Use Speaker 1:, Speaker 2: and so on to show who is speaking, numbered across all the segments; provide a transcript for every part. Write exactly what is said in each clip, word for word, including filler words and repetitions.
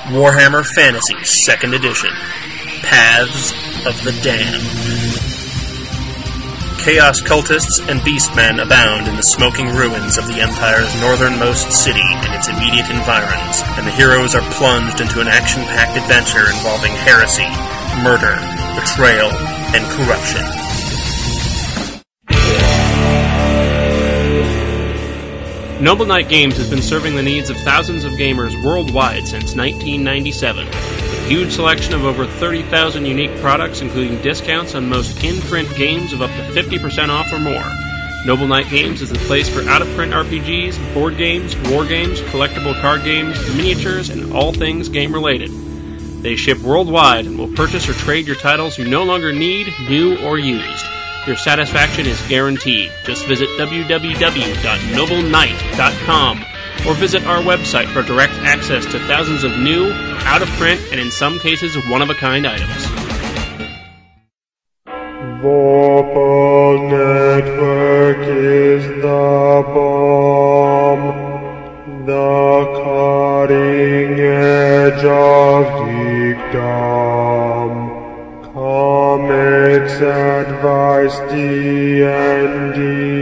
Speaker 1: Warhammer Fantasy second Edition. Paths of the Damned. Chaos cultists and beastmen abound in the smoking ruins of the Empire's northernmost city and its immediate environs, and the heroes are plunged into an action-packed adventure involving heresy, murder, betrayal, and corruption. Noble Knight Games has been serving the needs of thousands of gamers worldwide since nineteen ninety-seven. With a huge selection of over thirty thousand unique products, including discounts on most in-print games of up to fifty percent off or more. Noble Knight Games is the place for out-of-print R P Gs, board games, war games, collectible card games, miniatures, and all things game-related. They ship worldwide and will purchase or trade your titles you no longer need, new, or used. Your satisfaction is guaranteed. Just visit w w w dot noble knight dot com or visit our website for direct access to thousands of new, out-of-print, and in some cases, one-of-a-kind items.
Speaker 2: Vorpal Network is the bomb, the cutting edge of geekdom. Comics, advice, D and D,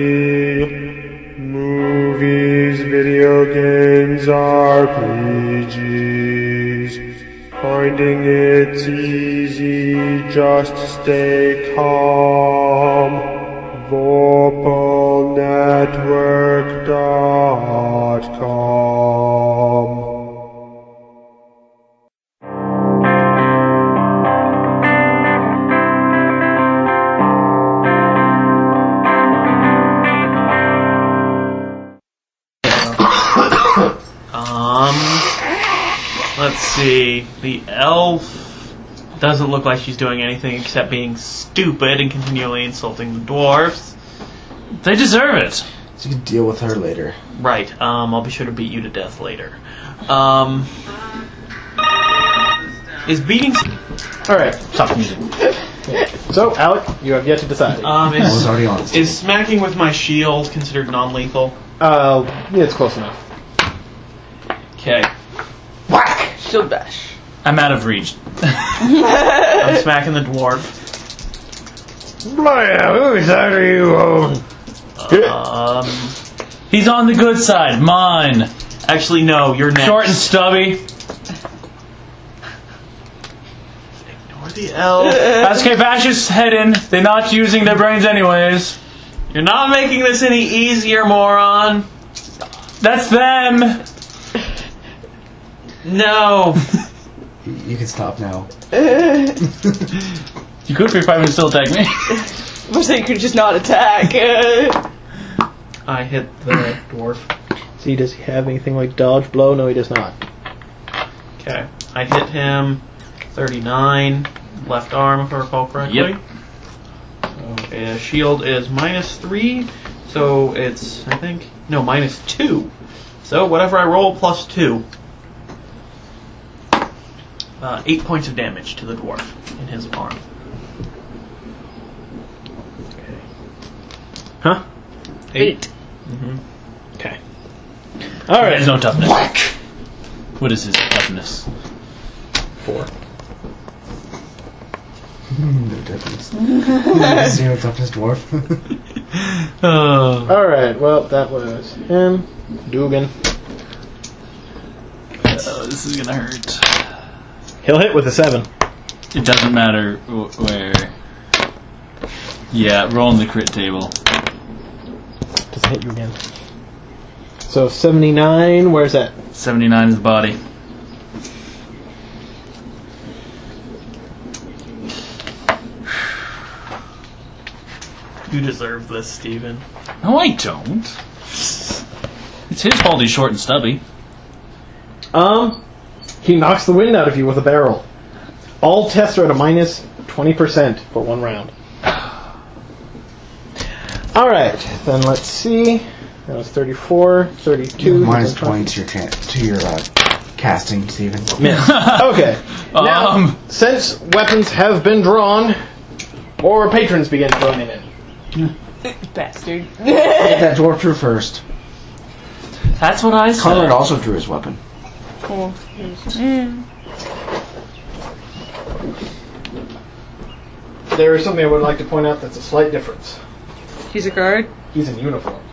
Speaker 2: movies, video games, R P Gs. Finding it's easy, just stay calm. Vorpal Network dot com.
Speaker 3: Let's see. The elf doesn't look like she's doing anything except being stupid and continually insulting the dwarves.
Speaker 4: They deserve it.
Speaker 5: So you can deal with her later.
Speaker 3: Right. Um, I'll be sure to beat you to death later. Um, is beating...
Speaker 6: Alright, stop the music. So, Alec, you have yet to decide.
Speaker 3: Um, is,
Speaker 5: I was already on.
Speaker 3: is smacking with my shield considered non-lethal?
Speaker 6: Uh, yeah, it's close enough.
Speaker 3: Okay.
Speaker 6: Whack!
Speaker 7: Shield bash.
Speaker 4: I'm out of reach.
Speaker 3: I'm smacking the dwarf.
Speaker 6: Whose side are you on?
Speaker 3: Um,
Speaker 4: He's on the good side. Mine.
Speaker 3: actually, no. You're next.
Speaker 4: Short and stubby.
Speaker 3: Ignore the elf.
Speaker 4: S K Fascists head in. They're not using their brains anyways.
Speaker 3: You're not making this any easier, moron.
Speaker 4: That's them.
Speaker 3: No.
Speaker 5: You can stop now.
Speaker 4: You could for five minutes still attack me.
Speaker 7: But you could just not attack.
Speaker 3: I hit the dwarf.
Speaker 6: See, does he have anything like dodge blow? No, he does not.
Speaker 3: Okay. I hit him thirty-nine. Left arm, if I recall correctly.
Speaker 4: Yep.
Speaker 3: So, uh, shield is minus three. So it's, I think, no, minus two. So whatever I roll, plus two. Uh, eight points of damage to the dwarf in his arm.
Speaker 6: Huh?
Speaker 3: Eight.
Speaker 6: Mm-hmm. Okay.
Speaker 4: Alright. There's no toughness. Whack! What is his toughness?
Speaker 6: Four.
Speaker 5: No toughness. Zero toughness dwarf.
Speaker 4: Oh.
Speaker 6: Alright, well, that was him. Dugan.
Speaker 4: Oh, this is gonna hurt.
Speaker 6: He'll hit with a seven.
Speaker 4: It doesn't matter wh- where. Yeah, roll on the crit table.
Speaker 6: Doesn't hit you again. So seventy-nine, where's that?
Speaker 4: seventy-nine is the body.
Speaker 3: You deserve this, Steven.
Speaker 4: No, I don't. It's his fault he's short and stubby.
Speaker 6: Um, he knocks the wind out of you with a barrel. All tests are at a minus twenty percent for one round. Alright, then let's see. That was thirty-four, thirty-two.
Speaker 5: Minus twenty to your, can- to your uh, casting, Steven.
Speaker 6: Miss. Okay. Now,
Speaker 4: Um.
Speaker 6: since weapons have been drawn, more patrons begin joining in.
Speaker 7: Bastard.
Speaker 5: That dwarf drew first.
Speaker 4: That's what I said.
Speaker 5: Conrad also drew his weapon.
Speaker 7: Cool. Mm.
Speaker 6: There is something I would like to point out that's a slight difference.
Speaker 7: He's a guard.
Speaker 6: He's in uniform.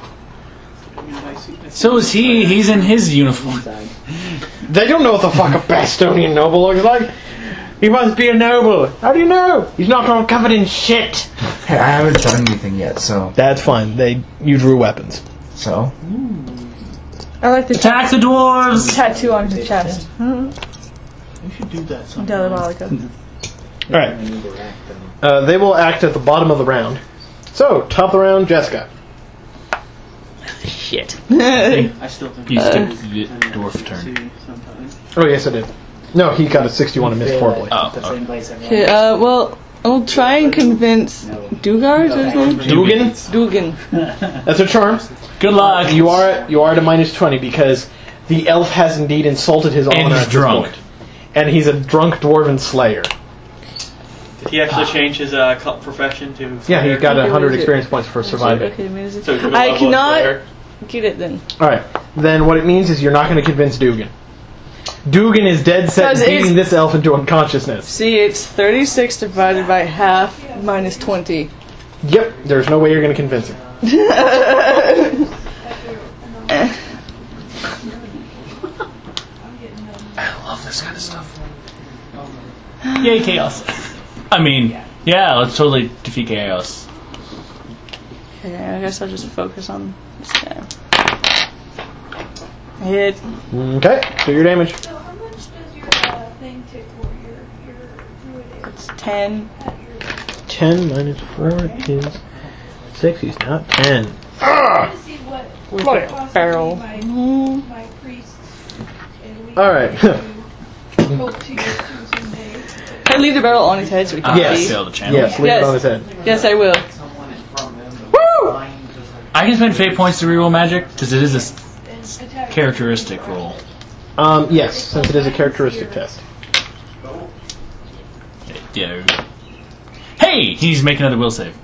Speaker 4: So is he. He's in his uniform.
Speaker 6: They don't know what the fuck a Bastonian noble looks like. He must be a noble. How do you know? He's not all covered in shit.
Speaker 5: Hey, I haven't done anything yet, so
Speaker 6: That's fine. They you drew weapons.
Speaker 5: so
Speaker 7: I like the
Speaker 4: Attack the dwarves!
Speaker 7: tattoo on his chest.
Speaker 4: You should do that sometime.
Speaker 7: Diabolica.
Speaker 6: All right. Uh, they will act at the bottom of the round. So top of the round, Jessica.
Speaker 7: Shit.
Speaker 4: I still think you skipped the dwarf turn.
Speaker 6: Oh yes, I did. No, he got a sixty-one and missed horribly.
Speaker 4: Oh, okay.
Speaker 7: Okay, uh, well, I'll try and convince Dugar, is that his name?
Speaker 6: Dugan.
Speaker 7: Dugan.
Speaker 6: That's a charm.
Speaker 4: Good luck.
Speaker 6: You are you are at a minus twenty because the elf has indeed insulted his honor
Speaker 4: And he's
Speaker 6: at this
Speaker 4: drunk.
Speaker 6: point. And he's a drunk dwarven slayer.
Speaker 3: Did he actually change his uh, cl- profession to?
Speaker 6: Yeah, he got a
Speaker 7: Okay,
Speaker 6: hundred
Speaker 7: what is it?
Speaker 6: experience points for surviving.
Speaker 7: Okay, music.
Speaker 3: So he's a
Speaker 7: I
Speaker 3: level
Speaker 7: cannot
Speaker 3: player.
Speaker 7: get it then.
Speaker 6: All right. Then what it means is you're not going to convince Dugan. Dugan is dead set
Speaker 7: Because
Speaker 6: beating
Speaker 7: it's-
Speaker 6: this elf into unconsciousness.
Speaker 7: See, it's thirty-six divided by half minus twenty.
Speaker 6: Yep. There's no way you're going to convince him.
Speaker 4: I love this kind of stuff. Yay, chaos. I mean, yeah, let's totally defeat chaos.
Speaker 7: Okay, I guess I'll just focus on this guy. Hit.
Speaker 6: Okay. Do your damage.
Speaker 8: So how much does your uh, thing take for your your druid
Speaker 7: It's ten.
Speaker 6: Ten minus four is six. He's not ten.
Speaker 8: to see what
Speaker 7: With
Speaker 8: what
Speaker 7: a
Speaker 8: possibly
Speaker 7: barrel.
Speaker 8: My,
Speaker 7: Mhm.
Speaker 8: my priests and we
Speaker 6: All right.
Speaker 8: hope to get to someday.
Speaker 7: Can I leave the barrel on his head so we can
Speaker 4: Ah,
Speaker 6: Yes.
Speaker 7: see?
Speaker 4: failed the channel.
Speaker 6: Yes. Leave
Speaker 7: Yes.
Speaker 6: it on his head.
Speaker 7: Yes, I will.
Speaker 4: I can spend fate points to reroll magic because it is a s-
Speaker 8: And attack.
Speaker 4: characteristic roll.
Speaker 6: Um. Yes, since it is a characteristic test.
Speaker 4: Yeah. Hey, he's making another will save.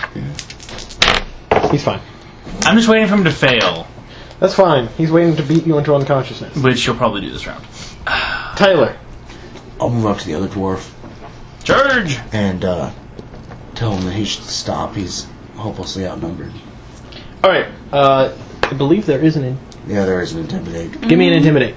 Speaker 6: He's fine.
Speaker 4: I'm just waiting for him to fail,
Speaker 6: That's fine. He's waiting to beat you into unconsciousness.
Speaker 4: which he'll probably do this round.
Speaker 6: Tyler.
Speaker 5: I'll move up to the other dwarf
Speaker 4: Charge!
Speaker 5: and uh, tell him that he should stop. He's hopelessly outnumbered.
Speaker 6: All right. Uh, I believe there is an. In-
Speaker 5: Yeah, there is an intimidate.
Speaker 6: Give me an intimidate.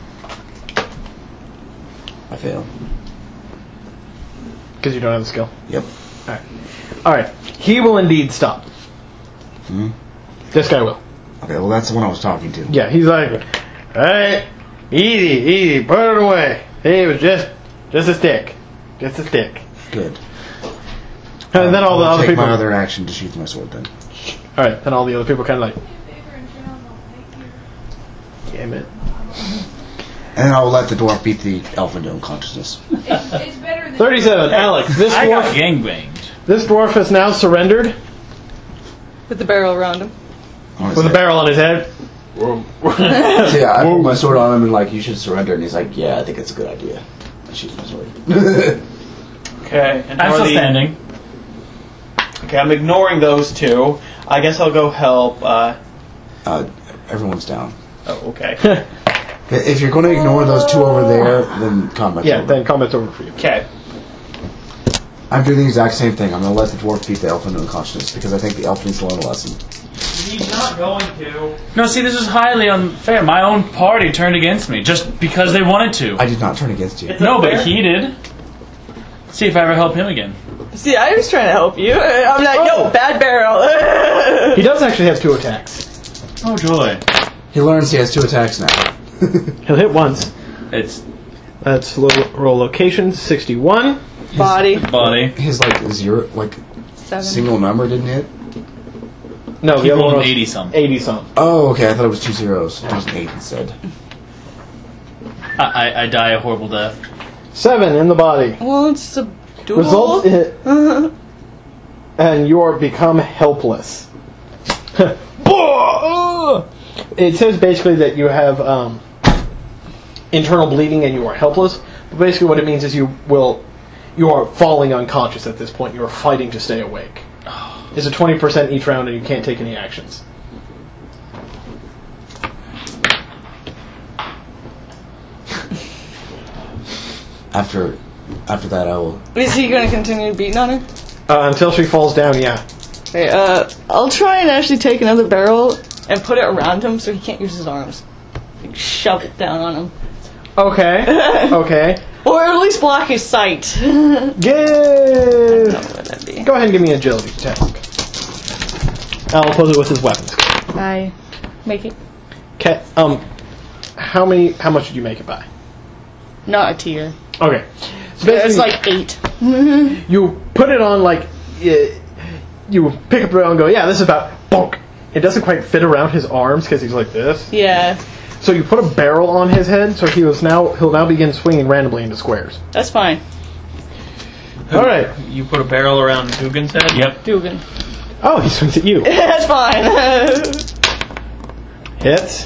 Speaker 5: I fail.
Speaker 6: Because you don't have the skill.
Speaker 5: Yep.
Speaker 6: All right. All right. He will indeed stop.
Speaker 5: Hmm?
Speaker 6: This guy will.
Speaker 5: Okay, well that's the one I was talking to.
Speaker 6: Yeah. He's like, all right, easy, easy, put it away. Hey, it was just, just a stick, just a stick.
Speaker 5: Good.
Speaker 6: And then all the
Speaker 5: I'll
Speaker 6: other
Speaker 5: take
Speaker 6: people.
Speaker 5: my other action to sheath my sword then.
Speaker 6: All right. Then all the other people kind of like,
Speaker 8: Do me a favor and turn on the light here.
Speaker 6: damn it.
Speaker 5: And then I'll let the dwarf beat the elf into unconsciousness.
Speaker 8: It's, it's better than
Speaker 6: Thirty-seven. Alex. This
Speaker 4: I got
Speaker 6: dwarf.
Speaker 4: gangbanged.
Speaker 6: This dwarf has now surrendered
Speaker 7: With the barrel around him.
Speaker 6: with a barrel on his head.
Speaker 5: Yeah, I pulled my sword on him and like, you should surrender. And he's like, yeah, I think it's a good idea. I sheath my sword.
Speaker 3: Okay, and
Speaker 4: I'm
Speaker 3: how are
Speaker 4: still
Speaker 3: the-
Speaker 4: standing.
Speaker 3: Okay, I'm ignoring those two. I guess I'll go help. Uh,
Speaker 5: uh, everyone's down.
Speaker 3: oh, okay.
Speaker 5: If you're going to ignore those two over there, then combat's
Speaker 6: Yeah.
Speaker 5: over.
Speaker 6: Then combat's over for you.
Speaker 3: Okay.
Speaker 5: I'm doing the exact same thing. I'm going to let the dwarf beat the elf into unconsciousness because I think the elf needs to learn a lesson.
Speaker 3: He's not going to.
Speaker 4: No, see, this is highly unfair. My own party turned against me just because they wanted to.
Speaker 5: I did not turn against you.
Speaker 3: It's
Speaker 4: no,
Speaker 3: unfair.
Speaker 4: but he did. See if I ever help him again.
Speaker 7: See, I was trying to help you. I'm like,
Speaker 6: Oh.
Speaker 7: yo, bad barrel.
Speaker 6: He does actually have two attacks.
Speaker 4: Oh, joy.
Speaker 5: He learns he has two attacks now.
Speaker 6: He'll hit once.
Speaker 4: It's
Speaker 6: That's lo- roll location sixty-one.
Speaker 7: Body.
Speaker 4: body.
Speaker 5: His like zero, like
Speaker 7: Seven.
Speaker 5: single number didn't hit.
Speaker 6: No,
Speaker 4: He
Speaker 6: the other
Speaker 4: rolled
Speaker 6: one
Speaker 4: an
Speaker 6: was
Speaker 4: eighty some.
Speaker 6: eighty some.
Speaker 5: Oh, okay. I thought it was two zeros. It was an eight instead.
Speaker 4: I, I, I die a horrible death.
Speaker 6: Seven in the body.
Speaker 7: Well, it's a duel.
Speaker 6: Results in, and you are become helpless. It says basically that you have um, internal bleeding and you are helpless. But basically, what it means is you will you are falling unconscious at this point. You are fighting to stay awake. It's a twenty percent each round, and you can't take any actions.
Speaker 5: After, after that, I will.
Speaker 7: Is he going to continue beating on her?
Speaker 6: Uh, until she falls down, yeah.
Speaker 7: Okay, uh, I'll try and actually take another barrel and put it around him so he can't use his arms. Like, shove it down on him.
Speaker 6: Okay. Okay.
Speaker 7: Or at least block his sight.
Speaker 6: Give.
Speaker 7: What that'd be.
Speaker 6: Go ahead and give me an agility test. I'll oppose it with his weapons.
Speaker 7: I make it.
Speaker 6: Okay. Um, how many? How much did you make it by?
Speaker 7: Not a tier.
Speaker 6: Okay. So
Speaker 7: It's
Speaker 6: basically,
Speaker 7: like eight.
Speaker 6: you put it on like you, you pick up the barrel and go, yeah, this is about bonk. It doesn't quite fit around his arms because he's like this.
Speaker 7: Yeah,
Speaker 6: So you put a barrel on his head, so he was now he'll now begin swinging randomly into squares.
Speaker 7: that's fine.
Speaker 6: All right.
Speaker 3: You put a barrel around Dugan's head?
Speaker 4: Yep.
Speaker 7: Dugan.
Speaker 6: Oh, he swings at you.
Speaker 7: That's fine.
Speaker 6: Hits.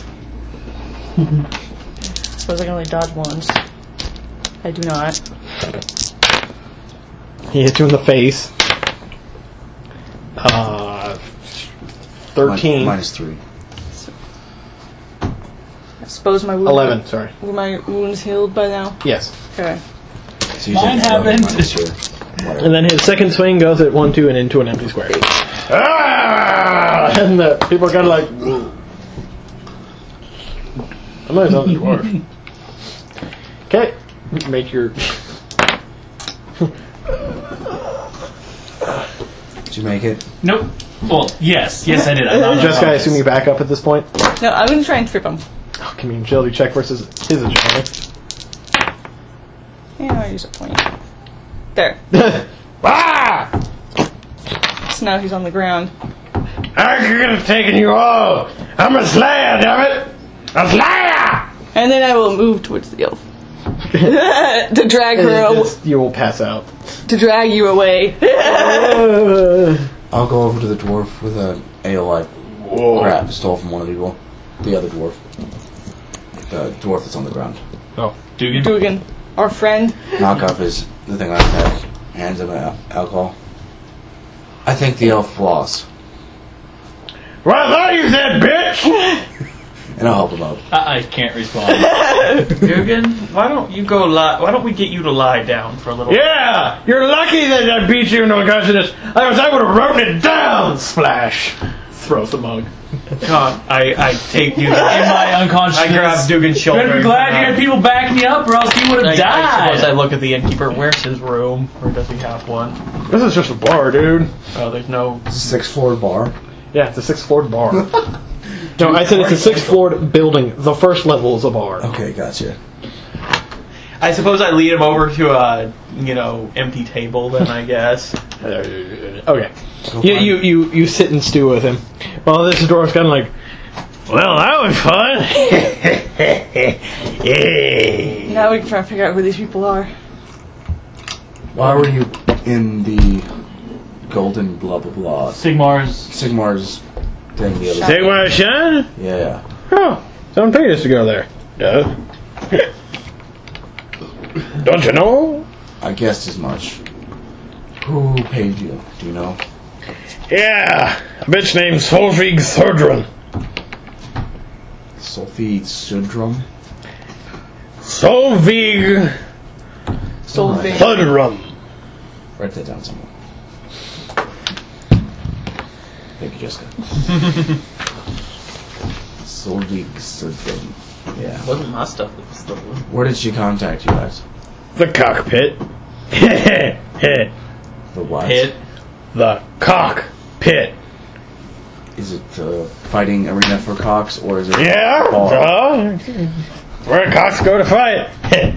Speaker 7: Suppose I can only dodge once. I do not.
Speaker 6: He hits you in the face. Uh, thirteen.
Speaker 5: Min- minus three.
Speaker 7: I suppose my wound.
Speaker 6: Eleven. Sorry.
Speaker 7: Were my wounds healed by now?
Speaker 6: Yes.
Speaker 7: Okay.
Speaker 5: So you
Speaker 4: Mine
Speaker 5: take
Speaker 4: haven't.
Speaker 5: minus two. Whatever.
Speaker 6: And then his second swing goes at one, two, and into an empty square. Ah! And the people are kind of like. I'm not on the dwarf. Okay, make your.
Speaker 5: Did you make it?
Speaker 4: Nope. Well, yes. Yes, I did. I'm not
Speaker 6: Jessica, I assume you back up at this point.
Speaker 7: No, I'm gonna try and trip him.
Speaker 6: Oh, give me an agility check versus his agility.
Speaker 7: Yeah, I'll use a point. There.
Speaker 6: Ah!
Speaker 7: So now he's on the ground.
Speaker 6: I could have taken you all. I'm a slayer, damn it! A slayer!
Speaker 7: And then I will move towards the elf. to drag her
Speaker 6: And
Speaker 7: aw-
Speaker 6: just- you will pass out.
Speaker 7: to drag you away.
Speaker 6: Uh,
Speaker 5: I'll go over to the dwarf with an ale I crap stole from one of the people. The other dwarf. The dwarf that's on the ground.
Speaker 6: oh.
Speaker 4: Dugan.
Speaker 7: Dugan, our friend.
Speaker 5: Knock off his the thing I had. Hands him al- alcohol. I think the elf lost,
Speaker 6: Well, I thought you said, bitch!
Speaker 5: and I'll help him out.
Speaker 4: I, I can't respond.
Speaker 3: Dugan, why don't you go lie? Why don't we get you to lie down for a little?
Speaker 6: Yeah! You're lucky that I beat you into unconsciousness. Otherwise, I would have written it down! Splash. Throws the mug.
Speaker 3: God, I, I take you.
Speaker 4: In my unconsciousness.
Speaker 3: I grab Dugan's
Speaker 4: You
Speaker 3: shoulder.
Speaker 4: better be glad you had people back me up, or else he would
Speaker 3: I,
Speaker 4: have
Speaker 3: I suppose I
Speaker 4: died.
Speaker 3: look at the innkeeper. Where's his room? Or does he have one?
Speaker 6: This is just a bar, dude.
Speaker 3: Oh, there's no.
Speaker 5: It's a six floor bar.
Speaker 6: Yeah, it's a six-floored bar. No, I said it's a six-floored building. The first level is a bar.
Speaker 5: Okay, gotcha.
Speaker 3: I suppose I lead him over to a, you know, empty table. Then I guess.
Speaker 6: Okay. You, you, you, you sit and stew with him. Well, this dwarf's kind of like, well, that was fun. Yeah.
Speaker 7: Now we can try and figure out who these people are.
Speaker 5: Why were you in the golden blah blah blah?
Speaker 4: Sigmar's.
Speaker 5: Sigmar's thing the other day.
Speaker 6: Take my shine?
Speaker 5: Yeah.
Speaker 6: Oh, someone paid us to go there. Duh. Don't you know?
Speaker 5: I guessed as much. Who paid you? Do you know?
Speaker 6: Yeah, a bitch named Solvig Thurdrun.
Speaker 5: Sophie Sudrum?
Speaker 6: Solvig
Speaker 7: Solvig.
Speaker 6: Thurdrun.
Speaker 5: Write that down somewhere. Thank you, Jessica. Solvig Sudrum. Yeah.
Speaker 3: It wasn't my stuff that was stolen.
Speaker 5: Where did she contact you at?
Speaker 6: The cockpit.
Speaker 5: The what?
Speaker 3: Hit.
Speaker 6: The cockpit.
Speaker 5: Is it the fighting arena for cocks, or is it
Speaker 6: Yeah,
Speaker 5: bar?
Speaker 6: uh, where cocks go to fight.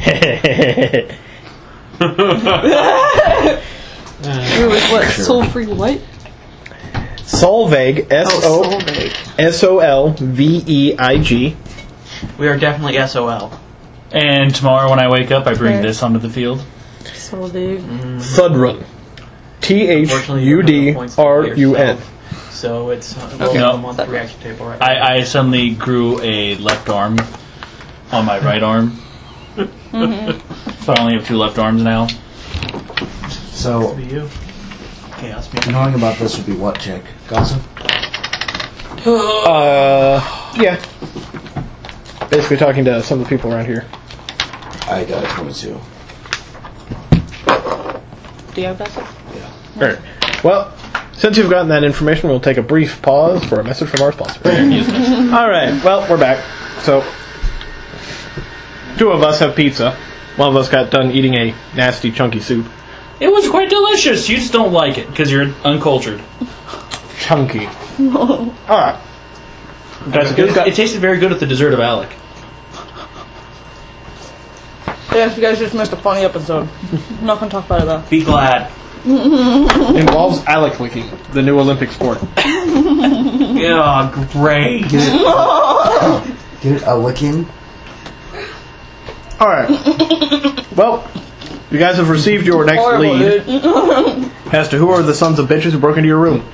Speaker 7: It was what? Soul free what?
Speaker 6: Solveig, S
Speaker 7: Oh,
Speaker 6: O
Speaker 7: Solveig.
Speaker 6: S O L V E I G.
Speaker 3: We are definitely S O L.
Speaker 4: And tomorrow when I wake up, I bring
Speaker 7: Okay.
Speaker 4: this onto the field.
Speaker 7: Solvig.
Speaker 6: Thudrun. T H
Speaker 3: Unfortunately, you
Speaker 6: U
Speaker 3: don't have
Speaker 6: D
Speaker 3: the points to
Speaker 6: R U N.
Speaker 3: yourself. So it's uh, well,
Speaker 4: Okay.
Speaker 3: I'm on the reaction table right now.
Speaker 4: I, I suddenly grew a left arm on my right arm. So I only have two left arms now.
Speaker 5: So,
Speaker 3: For you. Chaos me.
Speaker 5: knowing about this would be what, Jake? Gossip?
Speaker 6: Uh, yeah. Basically talking to some of the people around here.
Speaker 5: I got a twenty-two.
Speaker 7: Do you have that stuff?
Speaker 6: Alright. Well, since you've gotten that information, we'll take a brief pause for a message from our sponsor. Alright, well, we're back. So, two of us have pizza. One of us got done eating a nasty, chunky soup.
Speaker 4: It was quite delicious. You just don't like it because you're uncultured.
Speaker 6: Chunky. Alright. Guys,
Speaker 4: It, it tasted very good at the dessert of Alec.
Speaker 7: Yeah, you guys just missed a funny episode. I'm not gonna talk about it though.
Speaker 3: Be glad.
Speaker 6: involves Alec licking, the new Olympic sport.
Speaker 3: Yeah, great.
Speaker 5: Get it? Get it? A licking?
Speaker 6: Alright. Well, you guys have received your next
Speaker 7: Horrible,
Speaker 6: lead
Speaker 7: dude.
Speaker 6: as to who are the sons of bitches who broke into your room.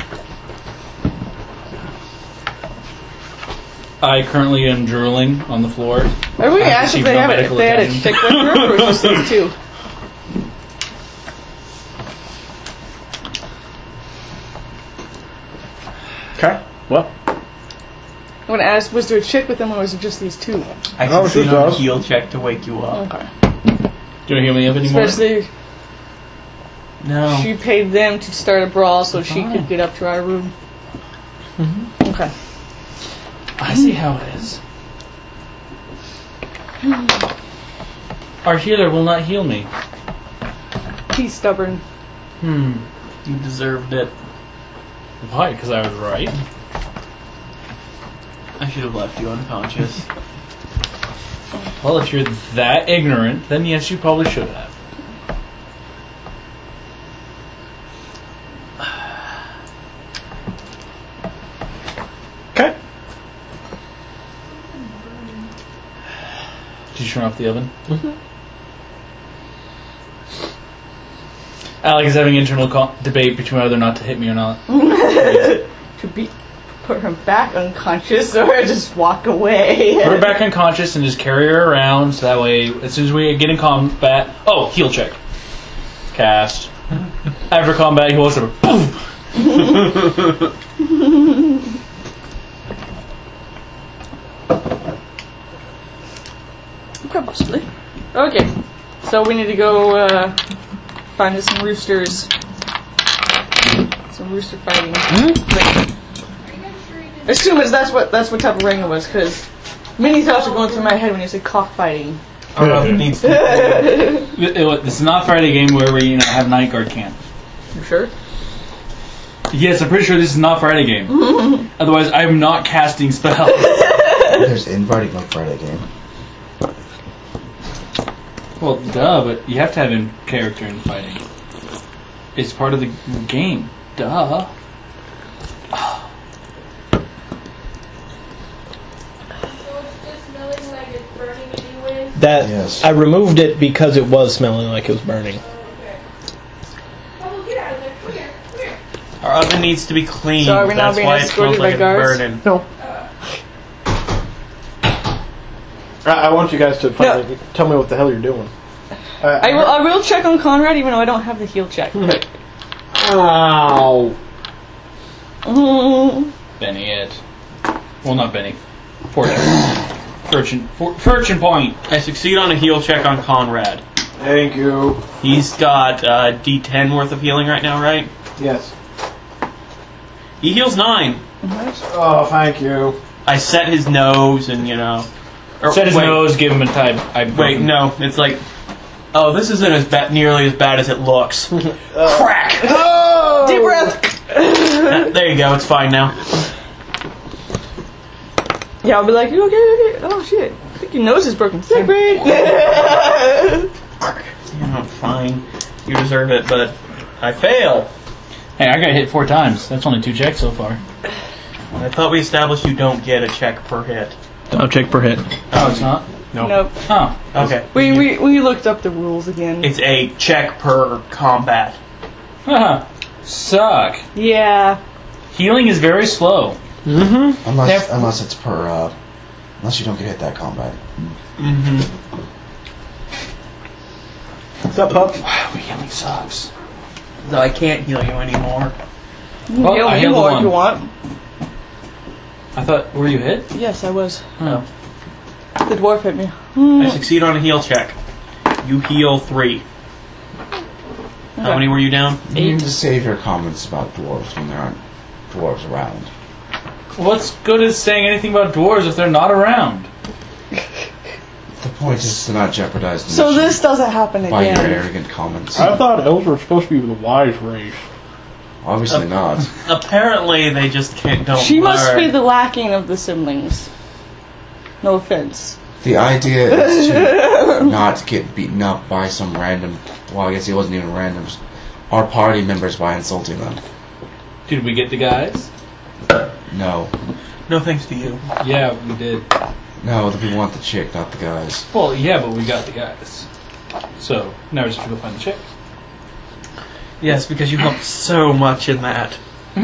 Speaker 4: I currently am drooling on the floor.
Speaker 7: Everybody
Speaker 4: I
Speaker 7: asked if
Speaker 4: received
Speaker 7: they,
Speaker 4: no
Speaker 7: have, if
Speaker 4: medical
Speaker 7: they had a
Speaker 4: attention.
Speaker 7: chick with her, or was this these two?
Speaker 6: Okay. Well,
Speaker 7: I want to ask, was there a chick with them, or was it just these two?
Speaker 3: I
Speaker 6: Oh,
Speaker 3: succeed
Speaker 6: she
Speaker 3: on a
Speaker 6: does.
Speaker 3: heal check to wake you up.
Speaker 7: Okay.
Speaker 4: Do you want to heal me up anymore?
Speaker 7: Especially,
Speaker 3: No.
Speaker 7: she paid them to start a brawl so she could get up to our room.
Speaker 4: Mm-hmm.
Speaker 7: Okay.
Speaker 4: I see how it is. Our healer will not heal me.
Speaker 7: He's stubborn.
Speaker 4: Hmm.
Speaker 3: You deserved it.
Speaker 4: Why? Because I was right.
Speaker 3: I should have left you unconscious.
Speaker 4: Well, if you're that ignorant, then yes, you probably should have.
Speaker 6: okay.
Speaker 4: Did you turn off the oven? Mm-hmm. Alex is having internal co- debate between whether or not to hit me or not.
Speaker 7: To be put her back unconscious or just walk away.
Speaker 4: Put her back unconscious and just carry her around so that way, as soon as we get in combat. Oh, heal check. Cast. After combat, he walks over. Boom!
Speaker 7: Okay, possibly. Okay, so we need to go uh, find us some roosters. Some rooster fighting. Mm-hmm. Assume as that's what that's what type of ring it was, because many thoughts are going through my head when you say cockfighting.
Speaker 3: I don't know if it needs to
Speaker 4: It- it- This is not a Friday game where we you know have night guard camp.
Speaker 7: You sure?
Speaker 4: Yes, I'm pretty sure this is not Friday game. Otherwise, I'm not casting spells.
Speaker 5: There's inviting like Friday game.
Speaker 4: Well, duh, but you have to have in character in fighting. It's part of the game. Duh.
Speaker 8: So it's just smelling like it's burning anyway?
Speaker 6: That
Speaker 5: Yes.
Speaker 6: I removed it because it was smelling like it was burning.
Speaker 8: Okay. Oh, get out of there. Come here. Come here.
Speaker 3: Our oven needs to be cleaned.
Speaker 7: So are we now
Speaker 3: That's
Speaker 7: being
Speaker 3: why it
Speaker 7: escorted
Speaker 3: smells
Speaker 7: by
Speaker 3: like it's
Speaker 7: guards?
Speaker 3: burning.
Speaker 6: No. I, I want you guys to finally tell me what the hell you're doing. Uh,
Speaker 7: I will, I will check on Conrad even though I don't have the heal check.
Speaker 6: Ow.
Speaker 7: Mm.
Speaker 4: Benny it. Well, not Benny. Fortune. Fortune. For, fortune point.
Speaker 3: I succeed on a heal check on Conrad.
Speaker 6: Thank you.
Speaker 3: He's got uh, D ten worth of healing right now, right?
Speaker 6: Yes.
Speaker 3: He heals nine.
Speaker 6: Oh, thank you.
Speaker 3: I set his nose and, you know... Or,
Speaker 4: Set his
Speaker 3: wait,
Speaker 4: nose, give him a type. I
Speaker 3: Wait, no. It's like... Oh, this isn't as ba- nearly as bad as it looks. Crack!
Speaker 6: Oh!
Speaker 7: Deep breath.
Speaker 3: Uh, there you go. It's fine now.
Speaker 7: Yeah, I'll be like, you okay? You okay? Oh shit! I think your nose is broken. Sick break.
Speaker 3: You know, fine. You deserve it, but I fail.
Speaker 4: Hey, I got hit four times. That's only two checks so far.
Speaker 3: I thought we established you don't get a check per hit.
Speaker 6: I'll check per hit.
Speaker 4: Oh, it's not?
Speaker 7: Nope.
Speaker 4: Oh.
Speaker 3: Okay.
Speaker 7: We, we we looked up the rules again.
Speaker 3: It's a check per combat.
Speaker 4: Haha. Suck.
Speaker 7: Yeah.
Speaker 4: Healing is very slow.
Speaker 5: Unless
Speaker 4: Yep.
Speaker 5: unless it's per uh, unless you don't get hit that combat.
Speaker 3: Mm-hmm.
Speaker 6: What's up, pup?
Speaker 4: Wow, healing sucks.
Speaker 3: Though I can't heal you anymore.
Speaker 7: You can
Speaker 4: Well,
Speaker 7: heal
Speaker 4: I
Speaker 7: me
Speaker 4: healed
Speaker 7: more
Speaker 4: one.
Speaker 7: if you want.
Speaker 4: I thought, were you hit?
Speaker 7: Yes, I was.
Speaker 4: Oh.
Speaker 7: The dwarf hit me.
Speaker 3: I succeed on a heal check. You heal three.
Speaker 7: I
Speaker 3: How many were you down?
Speaker 5: You need to save your comments about dwarves when there aren't dwarves around.
Speaker 4: What's good at saying anything about dwarves if they're not around?
Speaker 5: The point is to not jeopardize the
Speaker 7: So
Speaker 5: mission
Speaker 7: this doesn't happen
Speaker 5: by your
Speaker 7: again.
Speaker 5: arrogant comments.
Speaker 6: I thought elves were supposed to be the wise race.
Speaker 5: Obviously not.
Speaker 3: Apparently, they just can't. Don't
Speaker 7: She must
Speaker 3: learn.
Speaker 7: be the lacking of the siblings. No offense.
Speaker 5: The idea is to not get beaten up by some random. Well, I guess it wasn't even randoms. Our party members by insulting them.
Speaker 4: Did we get the guys?
Speaker 5: No,
Speaker 3: No thanks to you.
Speaker 4: Yeah, we did.
Speaker 5: no, the people want the chick, not the guys.
Speaker 4: Well, yeah, but we got the guys. So, now we just have to go find the chick.
Speaker 3: Yes, because you helped so much in that.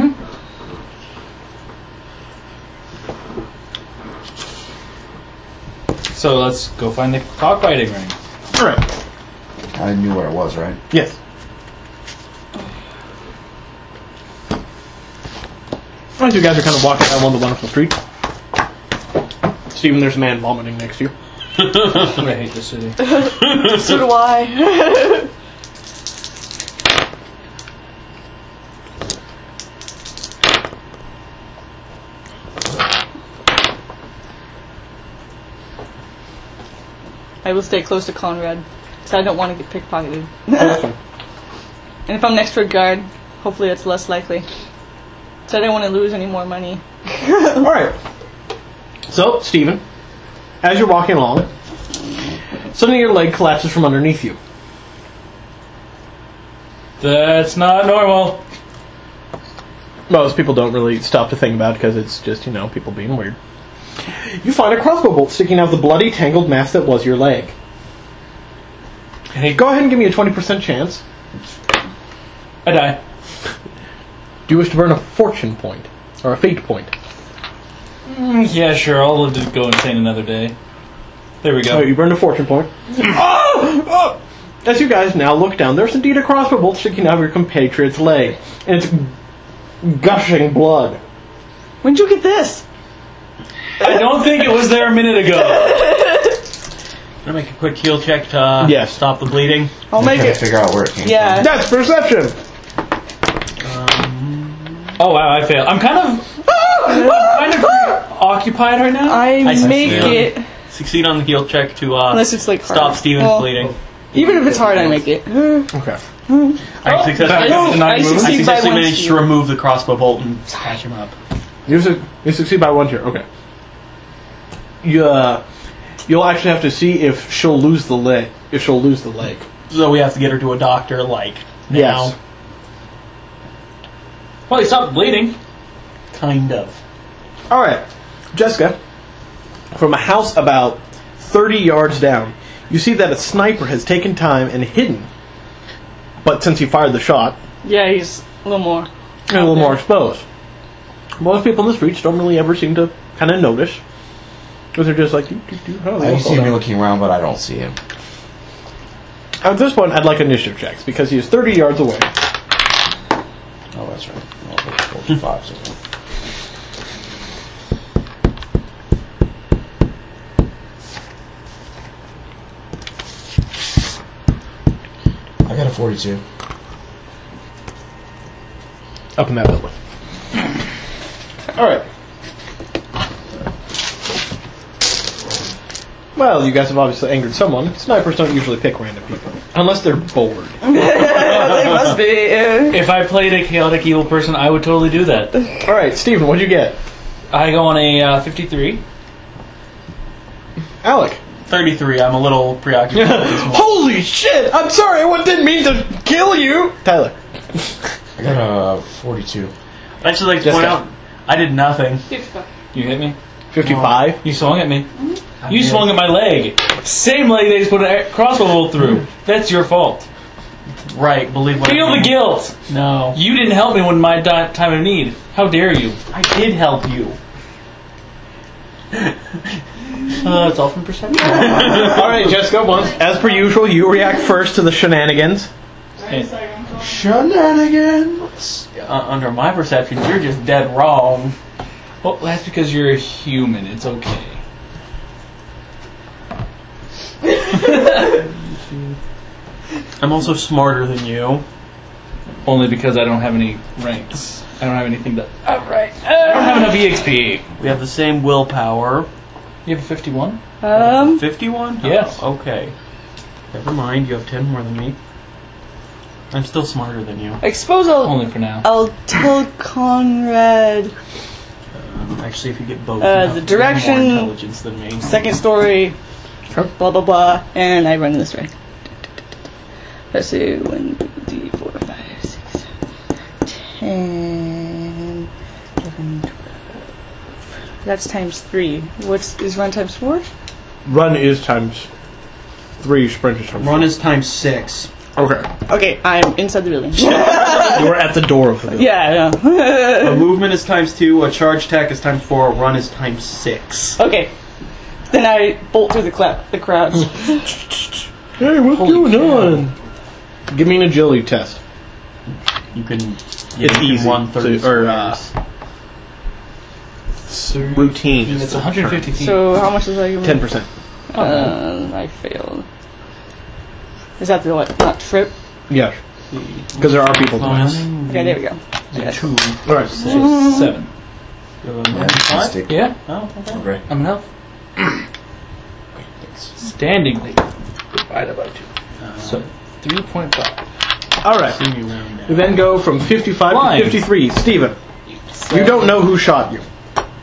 Speaker 4: So let's go find the cockfighting ring.
Speaker 6: Alright.
Speaker 5: I knew where it was, right?
Speaker 6: Yes. As you guys are kind of walking down one of the wonderful streets, Stephen, there's a man vomiting next to you.
Speaker 4: I hate this city.
Speaker 7: So do I. I will stay close to Conrad, because I don't want to get pickpocketed.
Speaker 6: Awesome.
Speaker 7: And if I'm next to a guard, hopefully that's less likely. So I don't want to lose any more money.
Speaker 6: Alright. So, Stephen, as you're walking along, suddenly your leg collapses from underneath you.
Speaker 4: That's not normal.
Speaker 6: Most people don't really stop to think about it because it's just, you know, people being weird. You find a crossbow bolt sticking out of the bloody, tangled mass that was your leg.
Speaker 4: Hey,
Speaker 6: Go ahead and give me a twenty percent chance.
Speaker 4: I die.
Speaker 6: Do you wish to burn a fortune point? Or a fate point?
Speaker 4: Mm, yeah, sure. I'll just go insane another day. There we go.
Speaker 6: Oh, you burned a fortune point. Oh! Oh! As you guys now look down, there's indeed a crossbow bolt sticking out of your compatriot's leg. And it's gushing blood.
Speaker 7: When'd you get this?
Speaker 4: I don't think it was there a minute ago.
Speaker 3: Can I make a quick heal check to uh,
Speaker 6: Yes.
Speaker 3: stop the bleeding?
Speaker 7: I'll
Speaker 5: I'm
Speaker 7: make
Speaker 5: trying
Speaker 7: it.
Speaker 5: to figure out where it came
Speaker 7: Yeah.
Speaker 6: That's perception!
Speaker 4: Oh wow, I failed. I'm kind of, I'm kind of occupied right now.
Speaker 7: I,
Speaker 3: I
Speaker 7: make
Speaker 3: succeed.
Speaker 7: it.
Speaker 3: Succeed on the heal check to uh,
Speaker 7: Unless it's like hard.
Speaker 3: stop Steven's
Speaker 7: Well,
Speaker 3: bleeding.
Speaker 7: Even if it's hard, I make it.
Speaker 6: Okay.
Speaker 3: I successfully,
Speaker 7: I don't- I
Speaker 3: I
Speaker 7: succeed by
Speaker 3: successfully
Speaker 7: one
Speaker 3: managed to
Speaker 7: steal.
Speaker 3: remove the crossbow bolt and patch him up.
Speaker 6: You, su- you succeed by one tier. Okay. You, uh, you'll actually have to see if she'll lose the leg. If she'll lose the leg.
Speaker 3: So we have to get her to a doctor, like, now.
Speaker 6: Yes.
Speaker 4: Well, he stopped bleeding.
Speaker 3: Kind of.
Speaker 6: Alright. Jessica, from a house about thirty yards down, you see that a sniper has taken time and hidden. But since he fired the shot,
Speaker 7: Yeah, he's a little more.
Speaker 6: a little more exposed. Most people in the streets don't really ever seem to kind of notice. Because they're just like, doo, doo, doo, oh,
Speaker 5: I
Speaker 6: they'll
Speaker 5: see
Speaker 6: fall
Speaker 5: him
Speaker 6: down.
Speaker 5: looking around, but I don't see him.
Speaker 6: At this point, I'd like initiative checks, because he is thirty yards away.
Speaker 5: Oh, that's right. Well, roll two fives. Okay. I got a forty-two.
Speaker 6: Up in that building. Alright. Well, you guys have obviously angered someone. Snipers don't usually pick random people. Unless they're bored.
Speaker 7: They must be. uh,
Speaker 4: If I played a chaotic evil person, I would totally do that.
Speaker 6: Alright, Steven, what'd you get?
Speaker 4: I go on a uh, fifty-three.
Speaker 6: Alec.
Speaker 3: thirty-three, I'm a little preoccupied with this one.
Speaker 6: Holy shit! I'm sorry, I didn't mean to kill you! Tyler.
Speaker 5: I got a forty-two.
Speaker 3: I'd just like to
Speaker 6: Just
Speaker 3: point
Speaker 6: got-
Speaker 3: out, I did nothing.
Speaker 4: You hit me.
Speaker 6: fifty-five.
Speaker 4: You swung at me. You swung at my leg. Same leg they just put a crossbow bolt through. That's your fault.
Speaker 3: Right, believe what
Speaker 4: Feel
Speaker 3: I
Speaker 4: the
Speaker 3: mean.
Speaker 4: guilt.
Speaker 3: No.
Speaker 4: You didn't help me when my di- time of need. How dare you?
Speaker 3: I did help you.
Speaker 4: Uh, it's all from perception.
Speaker 6: Alright, Jessica, once, as per usual, you react first to the shenanigans.
Speaker 5: Shenanigans!
Speaker 3: Uh, under my perception, you're just dead wrong.
Speaker 4: Well, that's because you're a human. It's okay.
Speaker 3: I'm also smarter than you.
Speaker 4: Only because I don't have any ranks. I don't have anything to.
Speaker 7: Alright.
Speaker 4: I don't have enough E X P.
Speaker 3: We have the same willpower.
Speaker 4: You have a fifty-one?
Speaker 7: Um,
Speaker 3: fifty-one?
Speaker 4: Yes.
Speaker 3: Oh, okay. Never mind, you have ten more than me. I'm still smarter than you.
Speaker 7: I suppose I'll,
Speaker 4: Only for now.
Speaker 7: I'll tell Conrad
Speaker 3: Um, actually, if you get both,
Speaker 7: Uh,
Speaker 3: you have
Speaker 7: the
Speaker 3: way
Speaker 7: direction-
Speaker 3: more intelligence than me.
Speaker 7: second story, blah blah blah, and I run this way. Let's see, one, two, three, four, five, six, ten, eleven, twelve. That's times three. What's is run times four?
Speaker 6: Run is times three. Sprint is times
Speaker 3: Run
Speaker 6: four.
Speaker 3: is times six.
Speaker 6: Okay.
Speaker 7: Okay, I'm inside the building.
Speaker 6: You're at the door of the building.
Speaker 7: Yeah, I know.
Speaker 3: A movement is times two, a charge attack is times four, a run is times six.
Speaker 7: Okay. Then I bolt through the, cla- the crowds.
Speaker 6: Hey, what's going on? Give me an agility test.
Speaker 3: You can, yeah,
Speaker 6: It's
Speaker 3: you can
Speaker 6: easy.
Speaker 3: one thirty
Speaker 6: So- or, uh,
Speaker 3: squares.
Speaker 6: Routine.
Speaker 4: It's one hundred fifty feet.
Speaker 7: So how much is that? Give me?
Speaker 6: Ten percent.
Speaker 7: Uh, I failed. Is that the what? Not trip?
Speaker 6: Yes. Because there are people doing this.
Speaker 7: Okay, there we go.
Speaker 3: Yeah, two.
Speaker 6: All right.
Speaker 4: So seven.
Speaker 3: You have a
Speaker 5: Yeah,
Speaker 3: five?
Speaker 5: mistake.
Speaker 4: Yeah,
Speaker 3: Oh, okay.
Speaker 5: Okay.
Speaker 4: I'm an elf. Standingly divided by two. So three point five.
Speaker 6: All right.
Speaker 3: See me round down.
Speaker 6: We then go from fifty-five
Speaker 4: Fine.
Speaker 6: to fifty-three. Steven, you don't know who shot you.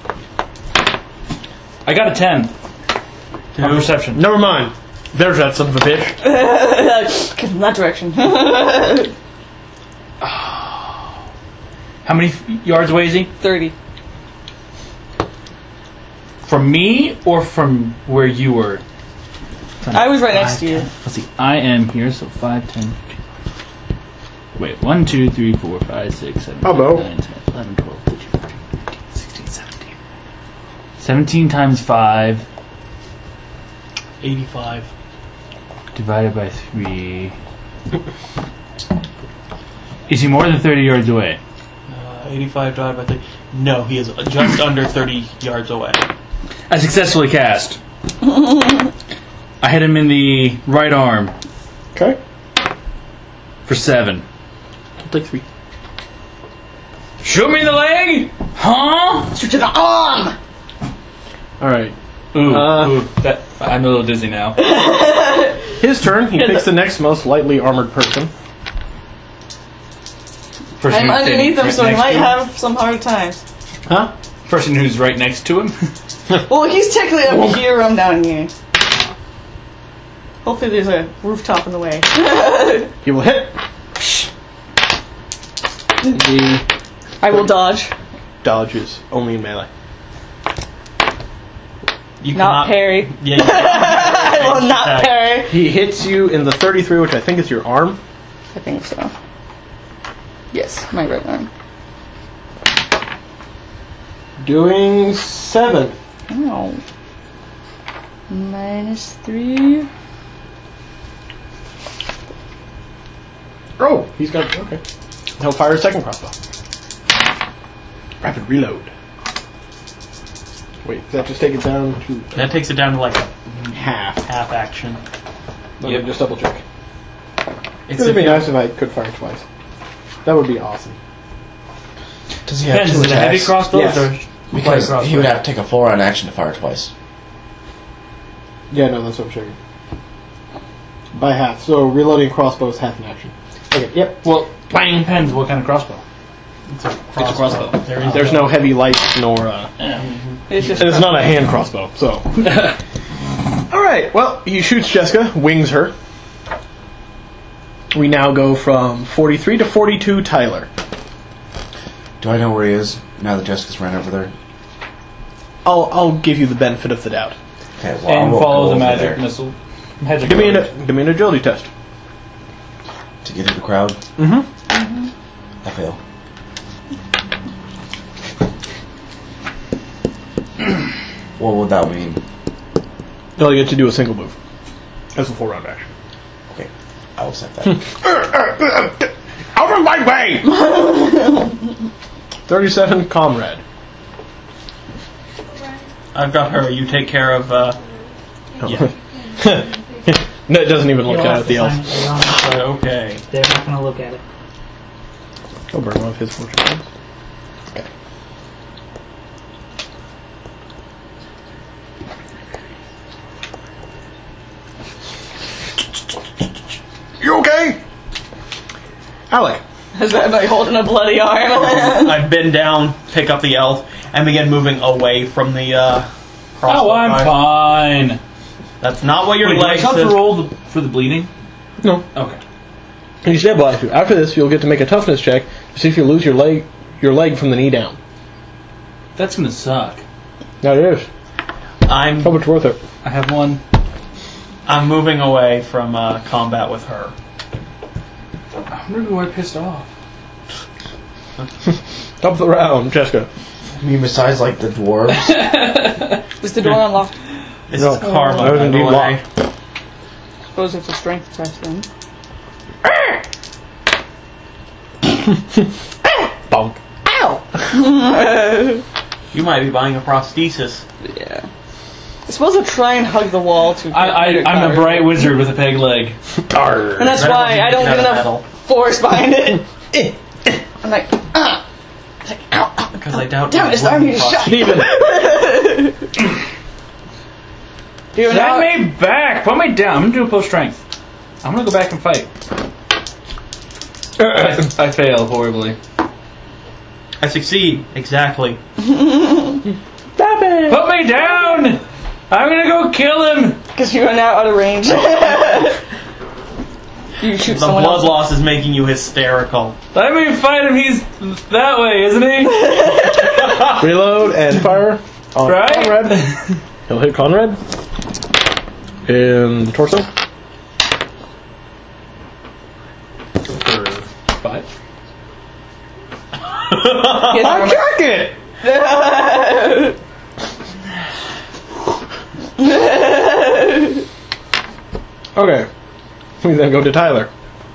Speaker 4: I got a ten. On perception.
Speaker 6: Never mind. There's that son of a bitch.
Speaker 7: Get in that direction.
Speaker 4: How many f- yards away is he?
Speaker 7: Thirty.
Speaker 4: From me or from where you were?
Speaker 7: I was right next to you.
Speaker 4: Let's see. I am here, so five, ten. Wait, one, two, three, four, five, six, seven,
Speaker 6: Hello.
Speaker 4: eight, nine, ten, eleven, twelve, thirteen, fourteen, fifteen, sixteen, seventeen. seventeen times five
Speaker 3: eighty-five.
Speaker 4: divided by three. Is he more than thirty yards away?
Speaker 3: Uh, eighty-five divided by three. No, he is just under thirty yards away.
Speaker 4: I successfully cast. I hit him in the right arm
Speaker 6: Okay.
Speaker 4: for seven.
Speaker 6: I'll take three.
Speaker 4: Shoot me in the leg? Huh?
Speaker 7: Shoot to the arm!
Speaker 6: All right.
Speaker 4: Ooh,
Speaker 6: Uh,
Speaker 4: ooh, that, I'm a little dizzy now.
Speaker 6: His turn. He picks the next most lightly armored person.
Speaker 4: Person
Speaker 7: I'm
Speaker 4: who's
Speaker 7: underneath
Speaker 4: standing
Speaker 7: him, so
Speaker 4: right
Speaker 7: I
Speaker 4: next
Speaker 7: might
Speaker 4: to him.
Speaker 7: have some hard times.
Speaker 6: Huh?
Speaker 4: Person who's right next to him.
Speaker 7: Well, he's technically up here, I'm down here. Hopefully there's a rooftop in the way.
Speaker 6: He will hit. The
Speaker 7: I will dodge.
Speaker 6: dodge is only in melee.
Speaker 3: You
Speaker 7: Not
Speaker 3: cannot-
Speaker 7: parry.
Speaker 3: Yeah, you
Speaker 7: I will not
Speaker 3: Attack.
Speaker 7: parry.
Speaker 6: He hits you in the thirty-three, which I think is your arm.
Speaker 7: I think so. Yes, my right arm.
Speaker 6: Doing seven.
Speaker 7: Oh. Minus three.
Speaker 6: Oh, he's got okay. He'll fire a second crossbow. Rapid reload. Wait, does that just take it down to
Speaker 3: That takes it down to like a
Speaker 6: half?
Speaker 3: half action.
Speaker 6: Let
Speaker 3: Yep.
Speaker 6: me just double check.
Speaker 3: It's
Speaker 6: It would
Speaker 3: if
Speaker 6: be
Speaker 3: you-
Speaker 6: nice if I could fire twice. That would be awesome.
Speaker 5: Does he have
Speaker 4: Depends,
Speaker 5: two
Speaker 4: is it a heavy
Speaker 5: attacks?
Speaker 4: crossbow
Speaker 6: Yes.
Speaker 4: or a
Speaker 5: Because
Speaker 4: light
Speaker 5: he would
Speaker 4: crossbow?
Speaker 5: have to take a full round action to fire twice.
Speaker 6: Yeah, no, that's what I'm checking. By half. So reloading crossbow is half an action. Okay, yep.
Speaker 4: Well, depends what kind of crossbow.
Speaker 3: It's a
Speaker 4: It's a crossbow.
Speaker 3: There is
Speaker 6: There's no heavy light nor uh
Speaker 7: It's just.
Speaker 6: and it's not a hand crossbow, so alright, well, he shoots Jessica, wings her. We now go from forty-three to forty-two Tyler.
Speaker 5: Do I know where he is now that Jessica's ran over there?
Speaker 6: I'll I'll give you the benefit of the doubt.
Speaker 5: Okay, well,
Speaker 4: And
Speaker 5: I will
Speaker 4: follow
Speaker 5: go
Speaker 4: the
Speaker 5: over
Speaker 4: magic
Speaker 5: there
Speaker 4: missile. Magic
Speaker 6: Give me
Speaker 4: missile.
Speaker 6: an give me an agility test.
Speaker 5: to get in the crowd.
Speaker 6: Mm-hmm.
Speaker 5: I fail. What would that mean?
Speaker 6: You'll get to do a single move. That's a full round action.
Speaker 5: Okay, I will set that.
Speaker 6: Out of my way! Thirty-seven comrade.
Speaker 3: I've got her. You take care of. Uh, yeah.
Speaker 6: No, it doesn't even look
Speaker 9: You'll
Speaker 6: at
Speaker 9: have
Speaker 6: the
Speaker 9: to
Speaker 6: elf.
Speaker 9: sign it later on.
Speaker 3: Right, okay.
Speaker 9: They're not going to look at it.
Speaker 6: I'll burn one of his fortune points. Okay. You okay? Alec.
Speaker 7: Is that by holding a bloody arm?
Speaker 3: I bend down, pick up the elf, and begin moving away from the uh, crossbow.
Speaker 4: Oh, I'm
Speaker 3: guy.
Speaker 4: fine.
Speaker 3: That's not what your
Speaker 4: Wait, do I
Speaker 3: leg
Speaker 4: still have
Speaker 3: says.
Speaker 4: to roll the, for the bleeding?
Speaker 6: No.
Speaker 4: Okay.
Speaker 6: You stabilize you. After this, you'll get to make a toughness check to see if you lose your leg, your leg from the knee down.
Speaker 4: That's gonna suck.
Speaker 6: Now it is.
Speaker 3: I'm
Speaker 6: How much worth it?
Speaker 4: I have one.
Speaker 3: I'm moving away from uh, combat with her.
Speaker 4: I'm really why pissed off.
Speaker 6: Top of the round, Jessica.
Speaker 5: I mean, besides like the dwarves.
Speaker 7: Is the door unlocked?
Speaker 3: This
Speaker 6: No.
Speaker 3: is karma.
Speaker 6: That was
Speaker 3: by the
Speaker 6: indeed
Speaker 3: way.
Speaker 6: locked.
Speaker 7: Suppose it's a strength test then.
Speaker 6: Bonk.
Speaker 7: Ow!
Speaker 3: You might be buying a prosthesis.
Speaker 7: Yeah. I suppose I'll try and hug the wall to.
Speaker 4: I, I, I'm a bright wizard with a peg leg.
Speaker 6: Arr.
Speaker 7: And that's
Speaker 3: That
Speaker 7: why
Speaker 3: wasn't
Speaker 7: I don't
Speaker 3: out
Speaker 7: get
Speaker 3: of
Speaker 7: enough
Speaker 3: metal.
Speaker 7: force behind it. I'm like, ah! It's like, ow, ow.
Speaker 3: Because I doubt.
Speaker 7: Damn it, it's time to get shot.
Speaker 6: Steven.
Speaker 7: Dude, now,
Speaker 4: Send me back! Put me down. I'm gonna do a post strength. I'm gonna go back and fight. I, I fail horribly.
Speaker 3: I succeed. Exactly.
Speaker 6: Stop it.
Speaker 4: Put me down! I'm gonna go kill him!
Speaker 7: because you are now out of range. You shoot
Speaker 3: The
Speaker 7: someone
Speaker 3: blood
Speaker 7: else.
Speaker 3: loss is making you hysterical.
Speaker 4: Let me fight him. He's that way, isn't he?
Speaker 6: Reload and fire on
Speaker 4: Right?
Speaker 6: Conrad. He'll hit Conrad in the torso.
Speaker 4: Five.
Speaker 7: He has armor.
Speaker 6: it. Okay. We then go to Tyler.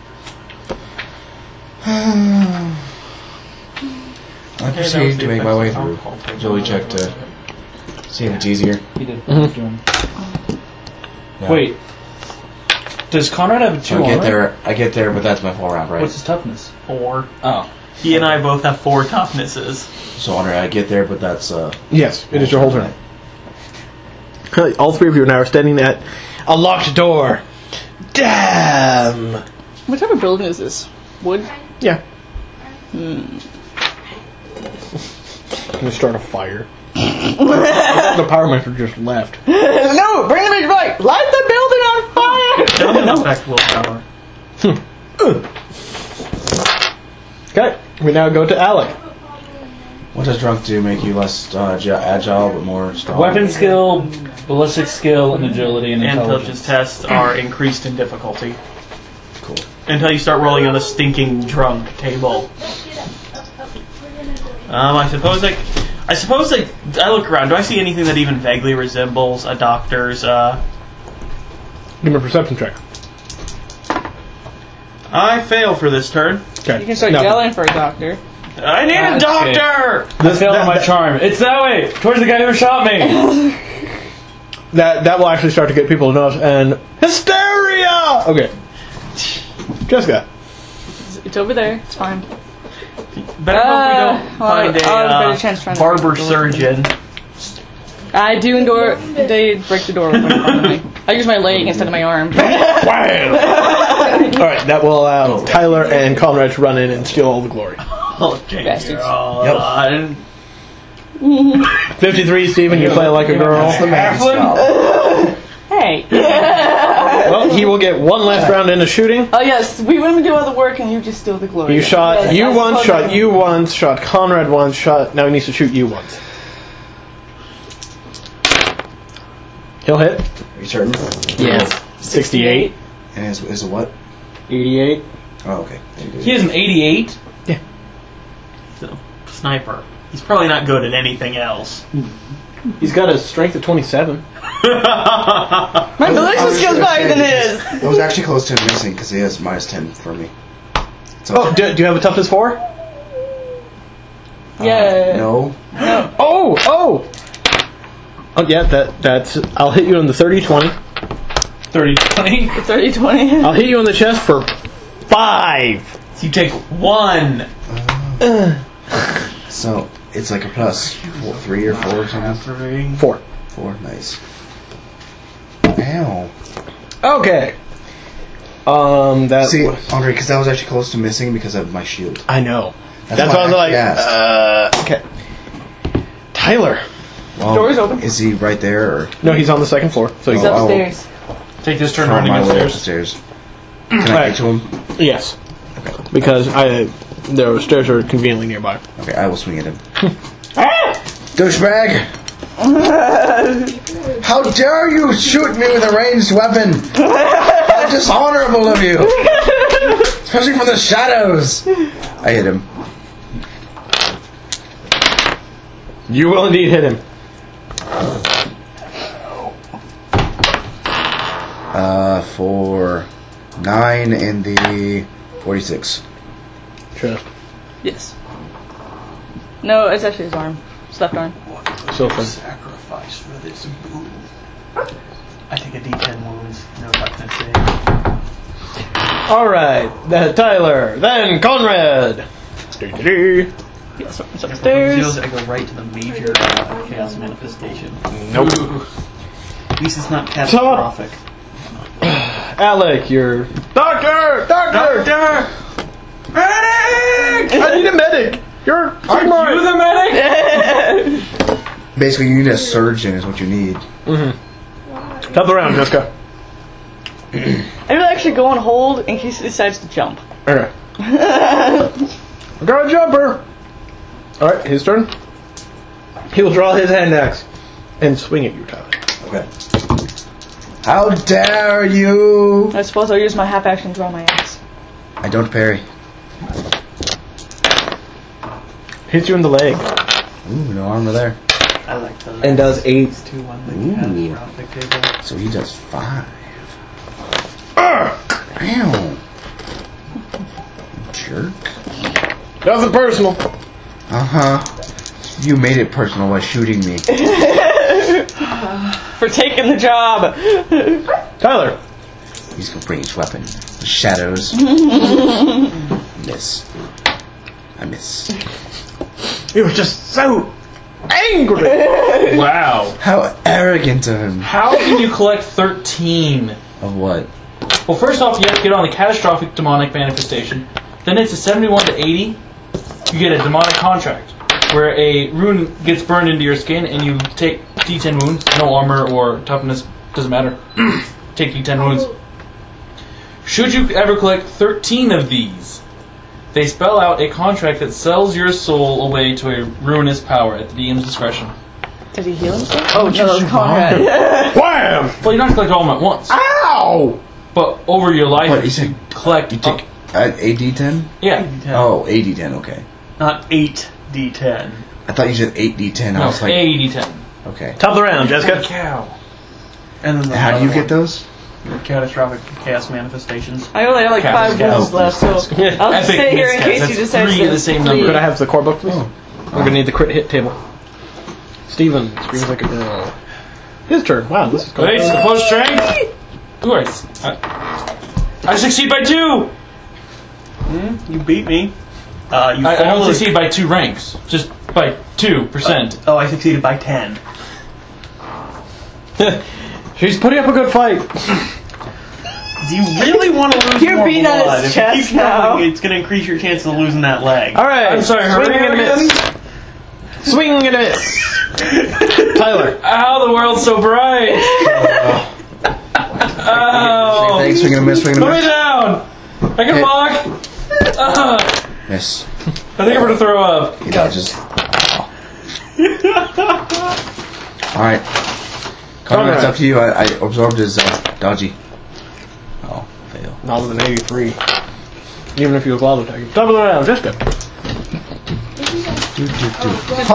Speaker 5: I
Speaker 3: Okay,
Speaker 5: proceed
Speaker 3: that was
Speaker 5: to
Speaker 3: the
Speaker 5: make my way
Speaker 3: effects.
Speaker 5: through.
Speaker 3: I'll take
Speaker 5: Joey
Speaker 3: one.
Speaker 5: check to see if it's easier.
Speaker 4: He did.
Speaker 6: Mhm.
Speaker 5: Yeah.
Speaker 4: Wait. Does Conrad have a
Speaker 5: So
Speaker 4: two
Speaker 5: I get
Speaker 4: armor?
Speaker 5: there. I get there, but that's my full round, right?
Speaker 4: What's his toughness?
Speaker 3: Four.
Speaker 4: Oh.
Speaker 3: He and I both have four toughnesses.
Speaker 5: So Andre, I get there, but that's uh.
Speaker 6: Yes, it is your whole turn. All three of you are now standing at a locked door. Damn.
Speaker 7: What type of building is this? Wood?
Speaker 6: Yeah. Hmm. I'm gonna start a fire. The Power Master just left.
Speaker 7: No! Bring the big light! Light the building on fire!
Speaker 3: Doesn't affect willpower.
Speaker 6: Okay, we now go to Alec.
Speaker 5: What does drunk do? Make you less uh, agi- agile, but more strong.
Speaker 4: Weapon skill, ballistic skill, and agility and
Speaker 3: Intelligence
Speaker 4: intelligence.
Speaker 3: tests are increased in difficulty
Speaker 5: Cool.
Speaker 3: until you start rolling on the stinking drunk table. Um, I suppose like, I suppose like, I look around. Do I see anything that even vaguely resembles a doctor's? Uh,
Speaker 6: Give me a perception check.
Speaker 3: I fail for this turn.
Speaker 6: Okay.
Speaker 7: You can start
Speaker 6: Nothing.
Speaker 7: yelling for a doctor.
Speaker 3: I need a
Speaker 4: That's
Speaker 3: doctor.
Speaker 4: I failed on my charm. It's that way! Towards the guy who shot me!
Speaker 6: That that will actually start to get people to notice and hysteria. Okay. Jessica.
Speaker 7: It's over there. It's fine.
Speaker 3: Better hope we
Speaker 7: Uh,
Speaker 3: don't
Speaker 7: well,
Speaker 3: find a
Speaker 7: I'll have a better
Speaker 3: uh,
Speaker 7: chance trying to
Speaker 3: barber
Speaker 7: break the door.
Speaker 3: surgeon.
Speaker 7: I do endure. They break the door open in front of me. I use my leg instead of my arm.
Speaker 6: All right, that will allow Tyler and Conrad to run in and steal all the glory.
Speaker 3: Oh, dear
Speaker 7: Bastards.
Speaker 3: God.
Speaker 6: fifty-three, Steven, you play like a girl.
Speaker 5: That's the man's job.
Speaker 7: Hey.
Speaker 6: Well, he will get one last round into shooting.
Speaker 7: Oh yes, we women do all the work and you just steal the glory.
Speaker 6: You shot
Speaker 7: Yes,
Speaker 6: you
Speaker 7: that's
Speaker 6: once,
Speaker 7: fun.
Speaker 6: shot you once, shot Conrad once, shot. Now he needs to shoot you once. He'll hit.
Speaker 5: Are you certain?
Speaker 6: Yes. sixty-eight.
Speaker 5: And is, is it what?
Speaker 6: eighty-eight.
Speaker 5: Oh, okay.
Speaker 4: He has an eighty-eight?
Speaker 3: So, sniper. He's probably not good at anything else.
Speaker 6: He's got a strength of twenty-seven.
Speaker 7: My ballistic skill's better than his.
Speaker 5: It was actually close to missing because he has minus ten for me. So,
Speaker 6: Oh, do, do you have a toughness four?
Speaker 7: Yeah.
Speaker 5: no.
Speaker 6: Oh, oh! Oh, yeah, that that's. I'll hit you on the thirty twenty.
Speaker 4: thirty twenty.
Speaker 7: thirty twenty.
Speaker 6: I'll hit you on the chest for five.
Speaker 3: So you take one.
Speaker 5: So it's like a plus four, three or four or something.
Speaker 3: Three.
Speaker 6: Four.
Speaker 5: Four, nice. Ow.
Speaker 6: Okay. Um, that
Speaker 5: See,
Speaker 6: was,
Speaker 5: Andre, because that was actually close to missing because of my shield.
Speaker 6: I know.
Speaker 5: That's
Speaker 6: That's,
Speaker 5: why
Speaker 6: why I was
Speaker 5: I
Speaker 6: like,
Speaker 5: asked.
Speaker 6: uh, okay. Tyler.
Speaker 5: Well,
Speaker 7: Door's open.
Speaker 5: Is he right there or?
Speaker 6: No, he's on the second floor. So he's
Speaker 7: He's
Speaker 5: Oh, oh.
Speaker 7: upstairs.
Speaker 4: Take this turn
Speaker 5: From
Speaker 4: running
Speaker 5: my way
Speaker 4: upstairs.
Speaker 5: upstairs. Can I
Speaker 6: Right.
Speaker 5: get to him?
Speaker 6: yes, because I the stairs are conveniently nearby.
Speaker 5: Okay, I will swing at him. Douchebag! How dare you shoot me with a ranged weapon? How dishonorable of you! Especially from the shadows! I hit him.
Speaker 6: You will indeed hit him.
Speaker 5: Uh, for nine in the forty-six.
Speaker 6: Chest.
Speaker 7: Yes. No, it's actually his arm. His left arm.
Speaker 6: So fun.
Speaker 3: Sacrifice for this boon. I take a D ten wounds. No toughness save.
Speaker 6: All right, then Tyler, then Conrad.
Speaker 7: Yes, it's
Speaker 3: If
Speaker 7: upstairs.
Speaker 3: I go right to the major uh, chaos manifestation.
Speaker 6: Nope.
Speaker 3: At least it's not catastrophic.
Speaker 6: Alec, you're doctor, doctor,
Speaker 3: Doctor!
Speaker 6: medic. I need a medic. You're
Speaker 4: Are you the medic?
Speaker 5: Basically, you need a surgeon, is what you need.
Speaker 6: Top the round, Jessica.
Speaker 7: I'm gonna actually go on hold in case he decides to jump.
Speaker 6: Okay. I got a jumper. All right, his turn. He will draw his hand axe and swing at you, Tyler.
Speaker 5: Okay. How dare you!
Speaker 7: I suppose I'll use my half action to draw my axe.
Speaker 5: I don't parry.
Speaker 6: Hits you in the leg
Speaker 5: Ooh, no armor there.
Speaker 3: I like the
Speaker 6: and does eight.
Speaker 3: two on the
Speaker 5: Ooh.
Speaker 3: catastrophic table.
Speaker 5: So he does five. Ow! Jerk.
Speaker 6: Nothing personal.
Speaker 5: Uh huh. You made it personal by shooting me.
Speaker 7: For taking the job.
Speaker 6: Tyler.
Speaker 5: He's gonna bring his weapon. The shadows. Miss. I miss.
Speaker 6: You were just so angry.
Speaker 4: Wow.
Speaker 5: How arrogant of him.
Speaker 4: How can you collect thirteen?
Speaker 5: Of what?
Speaker 4: Well, first off, you have to get on the catastrophic demonic manifestation. Then it's a seventy-one to eighty. You get a demonic contract, where a rune gets burned into your skin and you take D ten wounds. No armor or toughness, doesn't matter. Take D ten wounds. Should you ever collect thirteen of these, they spell out a contract that sells your soul away to a ruinous power at the D M's discretion.
Speaker 7: Did he heal himself? Oh, no, that was Conrad.
Speaker 6: Wham!
Speaker 4: Well, you don't have to collect all of them at once,
Speaker 6: Ow!
Speaker 4: but over your life,
Speaker 5: What, you
Speaker 4: you
Speaker 5: said
Speaker 4: collect.
Speaker 5: you take uh, a D ten?
Speaker 4: yeah,
Speaker 5: Oh, a D ten, okay.
Speaker 3: Not eight D ten.
Speaker 5: I thought you said eight D ten. I
Speaker 4: no,
Speaker 5: was like,
Speaker 4: a D ten.
Speaker 5: okay.
Speaker 6: Top of the round, Jessica.
Speaker 4: Cow.
Speaker 3: And then the
Speaker 5: How do you
Speaker 3: other
Speaker 5: get those?
Speaker 3: one, the catastrophic chaos manifestations.
Speaker 7: I only have like
Speaker 4: Cap-
Speaker 7: five
Speaker 4: cap-
Speaker 7: wounds left, so
Speaker 6: Yeah.
Speaker 7: I'll just
Speaker 4: Epic
Speaker 7: stay here in
Speaker 4: miscast.
Speaker 7: case he
Speaker 4: That's
Speaker 7: decides
Speaker 4: three
Speaker 7: to
Speaker 4: of the same
Speaker 7: flee.
Speaker 4: number.
Speaker 6: Could I have the core book, please?
Speaker 5: Oh.
Speaker 6: We're gonna need the crit hit table. Steven screams like a girl. His turn. Wow, this is
Speaker 4: Wait,
Speaker 6: cool.
Speaker 4: opposed strength? Ooh, I, I, I succeed by two!
Speaker 3: You beat me. Uh, you
Speaker 4: I, I don't
Speaker 3: followed-
Speaker 4: succeed by two ranks, just by two percent.
Speaker 3: Oh, I succeeded by ten.
Speaker 6: She's putting up a good fight.
Speaker 3: Do you really want to lose
Speaker 7: You're
Speaker 3: more
Speaker 7: beating on
Speaker 3: blood?
Speaker 7: his
Speaker 3: If you
Speaker 7: chest
Speaker 3: keep
Speaker 7: now.
Speaker 3: going, it's going to increase your chances of losing that leg.
Speaker 6: All right.
Speaker 4: I'm sorry,
Speaker 6: swing
Speaker 4: hurry
Speaker 6: and a
Speaker 4: again?
Speaker 6: miss. Swing and a miss. Tyler.
Speaker 4: Ow, the world's so bright! Ow!
Speaker 5: Thanks, swing and a miss, swing and a
Speaker 4: Put me
Speaker 5: miss.
Speaker 4: down! I can
Speaker 5: Hey.
Speaker 4: walk! Ah,
Speaker 5: Miss.
Speaker 4: I think I'm gonna throw up.
Speaker 5: He dodges. Alright. Conrad, it's up to you. I, I absorbed his uh, dodgy. Oh, fail.
Speaker 6: Not with an eighty-three. Even if you have auto attack. Top of the round, Jessica.
Speaker 5: Do, do, do.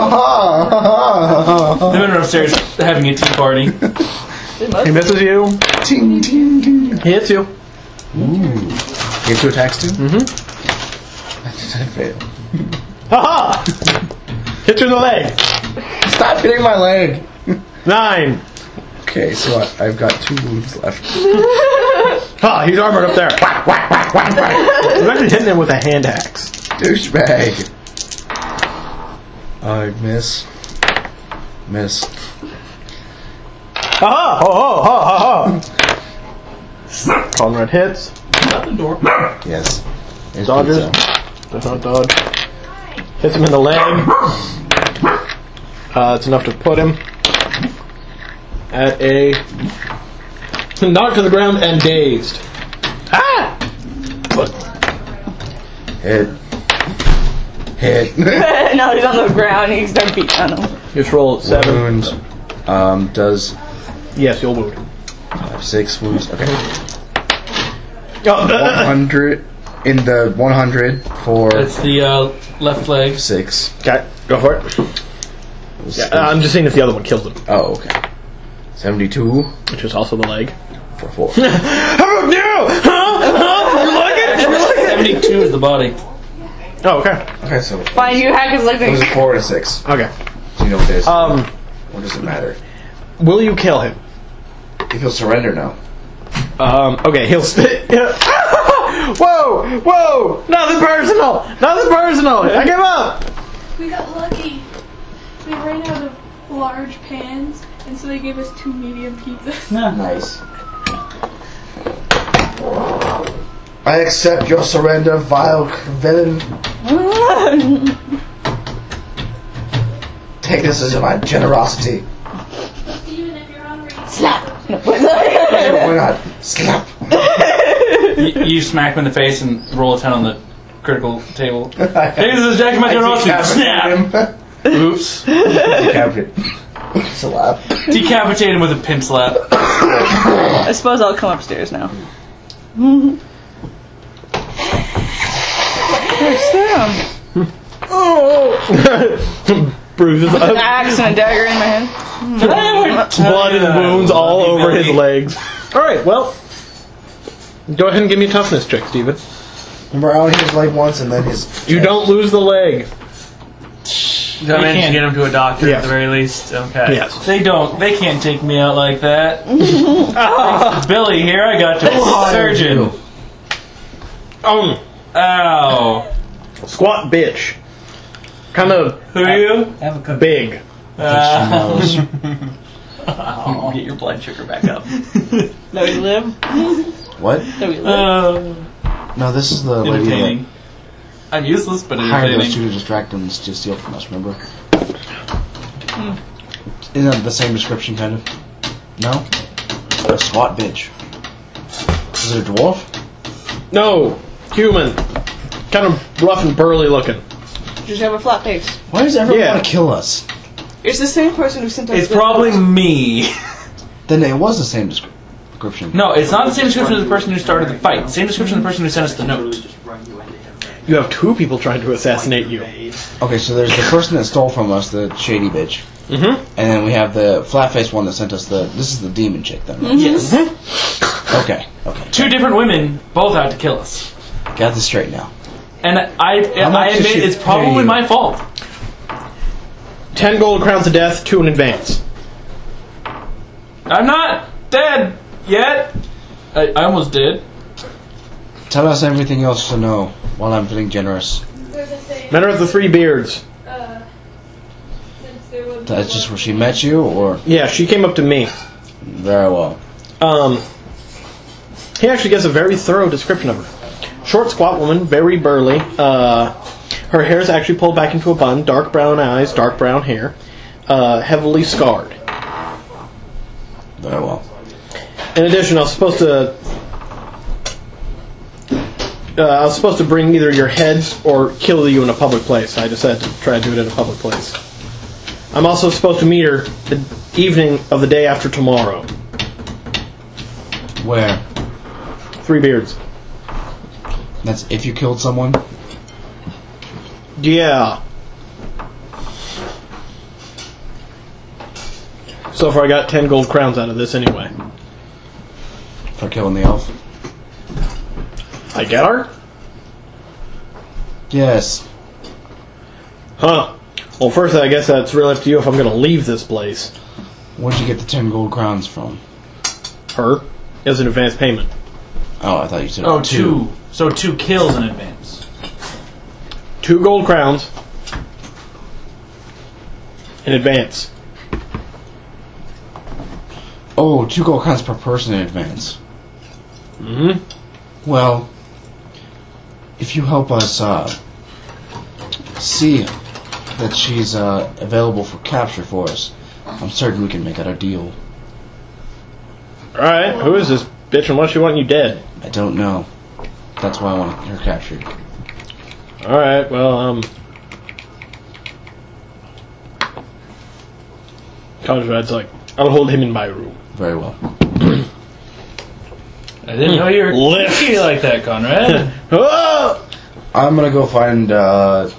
Speaker 4: They've been upstairs having a tea party.
Speaker 6: He misses you.
Speaker 5: Ting, ting, ting.
Speaker 6: He hits you.
Speaker 5: Ooh. You have two attacks too? Mm-hmm. I failed.
Speaker 6: Haha! Hit you in the leg.
Speaker 5: Stop hitting my leg!
Speaker 6: Nine.
Speaker 5: Okay, so I, I've got two wounds left.
Speaker 6: Ah, he's armored up there. Whack, whack, whack, whack, whack. He's actually hitting him with a hand axe.
Speaker 5: Douchebag. I miss. Miss.
Speaker 6: Aha! Ho ho ho ho ho! Conrad hits.
Speaker 4: Shut the door.
Speaker 5: Yes. There's
Speaker 6: Dodges.
Speaker 5: pizza.
Speaker 6: Does not dodge. Hits him in the leg. Uh, it's enough to put him at a knocked to the ground and dazed. Ah!
Speaker 5: Hit. Hit.
Speaker 7: No, he's on the ground. He's done beat on him.
Speaker 6: Just roll seven.
Speaker 5: Wound. Um, does
Speaker 6: Yes, you'll wound.
Speaker 5: five, six wounds. Okay.
Speaker 6: Oh,
Speaker 5: one hundred in the one hundred for
Speaker 4: That's the uh, left leg.
Speaker 5: six.
Speaker 6: okay, go for it. Yeah, uh, I'm just seeing if the other one kills him,
Speaker 5: Oh, okay. seventy-two
Speaker 6: which is also the leg.
Speaker 5: for four.
Speaker 6: How about you? Huh? Huh? You like it? You like it?
Speaker 4: seventy-two is the body.
Speaker 6: Oh, okay.
Speaker 5: Okay, so
Speaker 7: Fine, you hack his leg.
Speaker 5: it was a four and a six.
Speaker 6: Okay.
Speaker 5: Do you know what it is?
Speaker 6: Um,
Speaker 5: What does it matter?
Speaker 6: will you kill him?
Speaker 5: If he'll surrender now.
Speaker 6: Um, okay, he'll spit. Whoa! Whoa! Nothing personal! Nothing personal! I give up!
Speaker 8: We got lucky. We ran out of large pans, and so they gave us two medium pizzas.
Speaker 5: Nice. I accept your surrender, vile villain. Take this as my generosity.
Speaker 8: Even if you're hungry.
Speaker 7: Slap.
Speaker 5: Why not? Slap.
Speaker 4: you, you smack him in the face and roll a ten on the critical table. Hey, this is Jack my generosity. Snap. Oops.
Speaker 5: Decapitate. Slap.
Speaker 4: Decapitate him with a pimp slap.
Speaker 7: I suppose I'll come upstairs now. There's them.
Speaker 6: Bruises
Speaker 7: An
Speaker 6: up.
Speaker 7: axe and a dagger in my hand.
Speaker 6: Blood and wounds all over his legs. Alright, well. Go ahead and give me a toughness check, Steven.
Speaker 5: Remember, I only hit his leg once and then his.
Speaker 6: You don't lose the leg.
Speaker 1: Did I manage to get him to a doctor
Speaker 6: Yes.
Speaker 1: at the very least? Okay.
Speaker 6: Yes.
Speaker 4: They don't. They can't take me out like that. Billy, here I got to a surgeon.
Speaker 6: Um,
Speaker 4: Ow.
Speaker 6: squat bitch. Kind of
Speaker 4: Who are you?
Speaker 6: big.
Speaker 4: Uh,
Speaker 1: Get your blood sugar back up.
Speaker 7: No, you live.
Speaker 5: What?
Speaker 7: No, you live.
Speaker 4: uh,
Speaker 5: No, this is the lady that
Speaker 4: entertaining. I'm useless, but
Speaker 5: hired those two
Speaker 4: entertaining.
Speaker 5: to distract them and to steal from us, remember? Isn't that the same description, kind of? No? A SWAT bitch. Is it a dwarf?
Speaker 6: No, human. Kind of rough and burly looking.
Speaker 7: Just have a flat face.
Speaker 5: Why does everyone
Speaker 6: Yeah.
Speaker 5: want to kill us?
Speaker 7: It's the same person who sent us.
Speaker 4: It's
Speaker 7: the
Speaker 4: probably
Speaker 7: note.
Speaker 4: me.
Speaker 5: Then it was the same descri- description.
Speaker 4: No, it's not the same description as the person who started the fight. Same description as the person who sent us the note.
Speaker 6: You have two people trying to assassinate you.
Speaker 5: Okay, so there's the person that stole from us, the shady bitch.
Speaker 6: Mm-hmm.
Speaker 5: And then we have the flat-faced one that sent us the... This is the demon chick, then, right?
Speaker 4: Yes.
Speaker 5: Okay, okay.
Speaker 4: Two different women, both out to kill us.
Speaker 5: Got this straight now.
Speaker 4: And I,
Speaker 5: How much
Speaker 4: I
Speaker 5: does
Speaker 4: admit
Speaker 5: she
Speaker 4: it's
Speaker 5: pay
Speaker 4: probably
Speaker 5: you?
Speaker 4: my fault.
Speaker 6: Ten gold crowns of death, two in advance.
Speaker 4: I'm not dead yet. I, I almost did.
Speaker 5: Tell us everything else to know while I'm feeling generous.
Speaker 8: There's a thing.
Speaker 6: Matter of the three beards.
Speaker 8: Uh, since there was
Speaker 5: That's just where she met you, or...
Speaker 6: Yeah, she came up to me.
Speaker 5: Very well.
Speaker 6: Um, he actually gives a very thorough description of her. Short, squat woman, very burly. Uh, her hair is actually pulled back into a bun. Dark brown eyes, dark brown hair. Uh, heavily scarred.
Speaker 5: Very well.
Speaker 6: In addition, I was supposed to. Uh, I was supposed to bring either your heads or kill you in a public place. I decided to try to do it in a public place. I'm also supposed to meet her the evening of the day after tomorrow.
Speaker 5: Where?
Speaker 6: Three Beards.
Speaker 5: That's if you killed someone?
Speaker 6: Yeah. So far, I got ten gold crowns out of this anyway.
Speaker 5: For killing the elf?
Speaker 6: I get her?
Speaker 5: Yes.
Speaker 6: Huh. Well, first, I guess that's really up to you if I'm going to leave this place.
Speaker 5: Where'd you get the ten gold crowns from?
Speaker 6: Her? As an advance payment.
Speaker 5: Oh, I thought you said
Speaker 4: Oh, two. So two kills in advance.
Speaker 6: Two gold crowns. in advance.
Speaker 5: Oh, two gold crowns per person in advance.
Speaker 6: Mm-hmm.
Speaker 5: Well, if you help us uh, see that she's uh, available for capture for us, I'm certain we can make out a deal.
Speaker 6: Alright, who is this bitch and why does she want you dead?
Speaker 5: I don't know. That's why I want her captured.
Speaker 6: Alright, well, um... Conrad's like, I'll hold him in my room.
Speaker 5: Very well.
Speaker 4: I didn't know you were
Speaker 6: Lift.
Speaker 4: sneaky like that, Conrad.
Speaker 6: Oh!
Speaker 5: I'm gonna go find uh,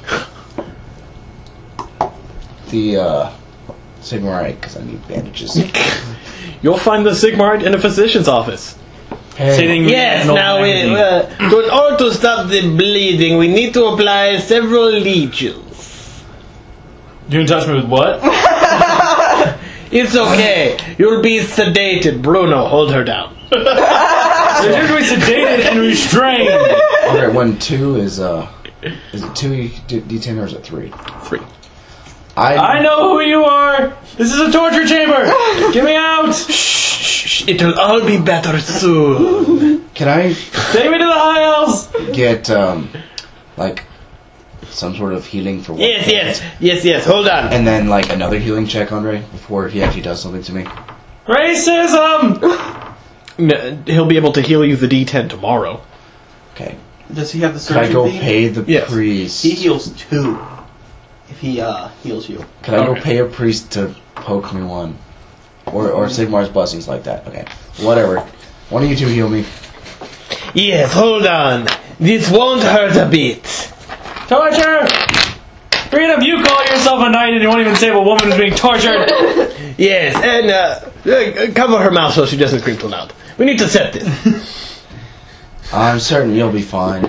Speaker 5: the uh, Sigmarite because I need bandages.
Speaker 6: You'll find the Sigmarite in a physician's office.
Speaker 4: Sitting
Speaker 9: Yes,
Speaker 4: in an old
Speaker 9: now we,
Speaker 6: uh,
Speaker 4: magazine.
Speaker 9: uh, in order to stop the bleeding, we need to apply several leeches.
Speaker 4: You can touch me with what?
Speaker 9: It's okay. You'll be sedated. Bruno, hold her down.
Speaker 4: So you're going to be sedated and restrained.
Speaker 5: Okay, when two is uh, is it two D ten or is it three?
Speaker 6: Three.
Speaker 5: I
Speaker 4: I know who you are. This is a torture chamber. Get me out.
Speaker 9: Shh, it'll all be better soon.
Speaker 5: Can I
Speaker 4: Take me to the high elves.
Speaker 5: get um, like some sort of healing for one
Speaker 9: Yes,
Speaker 5: point?
Speaker 9: yes, yes, yes. Hold on.
Speaker 5: And then like another healing check, Andre, before he actually does something to me.
Speaker 4: Racism.
Speaker 6: N- He'll be able to heal you the D ten tomorrow.
Speaker 5: Okay.
Speaker 3: Does he have the
Speaker 5: Could I
Speaker 3: surgery
Speaker 5: go
Speaker 3: fee?
Speaker 5: pay the
Speaker 6: Yes.
Speaker 5: priest?
Speaker 3: He heals two. If he uh, heals you.
Speaker 5: Could I go
Speaker 6: Okay.
Speaker 5: pay a priest to poke me one? Or or Sigmar's blessings like that. Okay. Whatever. One of you two heal me.
Speaker 9: Yes, hold on. This won't hurt a bit.
Speaker 4: Torture. Freedom, you call yourself a knight and you won't even save a woman who's being tortured.
Speaker 9: Yes, and uh, uh, cover her mouth so she doesn't scream too loud. We need to set this.
Speaker 5: I'm certain you'll be fine.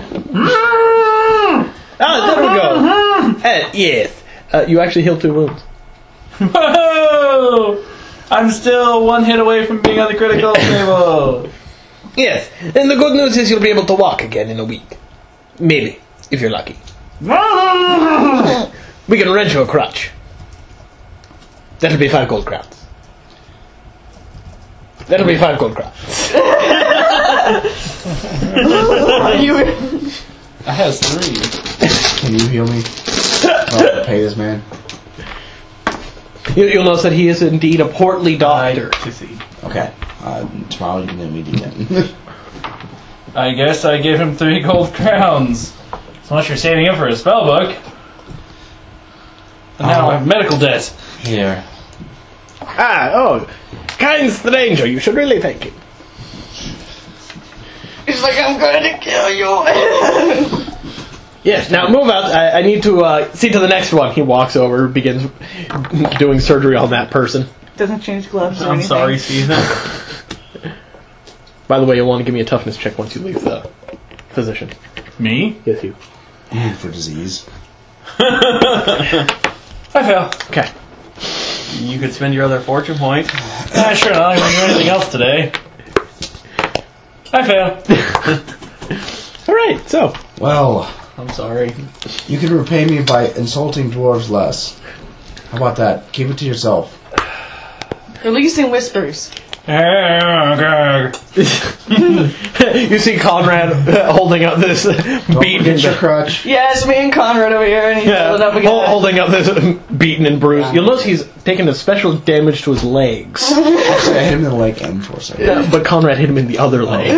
Speaker 9: Ah, there we go. Uh, yes.
Speaker 6: Uh, you actually heal two wounds.
Speaker 4: Whoa! I'm still one hit away from being on the critical table.
Speaker 9: Yes, and the good news is you'll be able to walk again in a week. Maybe, if you're lucky. We can rent you a crutch. That'll be five gold crowns. That'll be five gold crowns.
Speaker 4: I have three.
Speaker 5: Can you heal me? Oh, pay this man.
Speaker 6: You, you'll notice that he is indeed a portly doctor.
Speaker 5: Okay. Uh, tomorrow you can give me D ten.
Speaker 4: I guess I gave him three gold crowns. So much for saving him for a spell book. And now I have medical debt.
Speaker 5: Here.
Speaker 6: Ah, oh, kind stranger, you should really thank him.
Speaker 9: It's like I'm going to kill you.
Speaker 6: Yes, now move out. I, I need to uh, see to the next one. He walks over, begins doing surgery on that person.
Speaker 7: Doesn't change gloves or
Speaker 3: I'm
Speaker 7: anything.
Speaker 3: sorry, Stephen.
Speaker 6: By the way, you'll want to give me a toughness check once you leave the physician.
Speaker 4: Me?
Speaker 6: Yes, you.
Speaker 5: For disease.
Speaker 4: I fail.
Speaker 6: Okay.
Speaker 3: You could spend your other fortune point.
Speaker 4: Ah, sure, I'm not going to do anything else today. I fail.
Speaker 6: All right. So,
Speaker 5: Well,
Speaker 3: I'm sorry.
Speaker 5: you can repay me by insulting dwarves less. How about that? Keep it to yourself.
Speaker 7: At least in whispers.
Speaker 6: you see Conrad uh, holding up this
Speaker 5: Don't
Speaker 6: beaten
Speaker 5: forget your
Speaker 6: and
Speaker 5: crutch.
Speaker 7: Yeah, it's me and Conrad over here, and he's
Speaker 6: yeah,
Speaker 7: holding up again.
Speaker 6: hol- holding up this beaten and bruised. You'll notice he's taken a special damage to his legs.
Speaker 5: Actually, I hit him in the leg and torso.
Speaker 6: Yeah, but Conrad hit him in the other leg.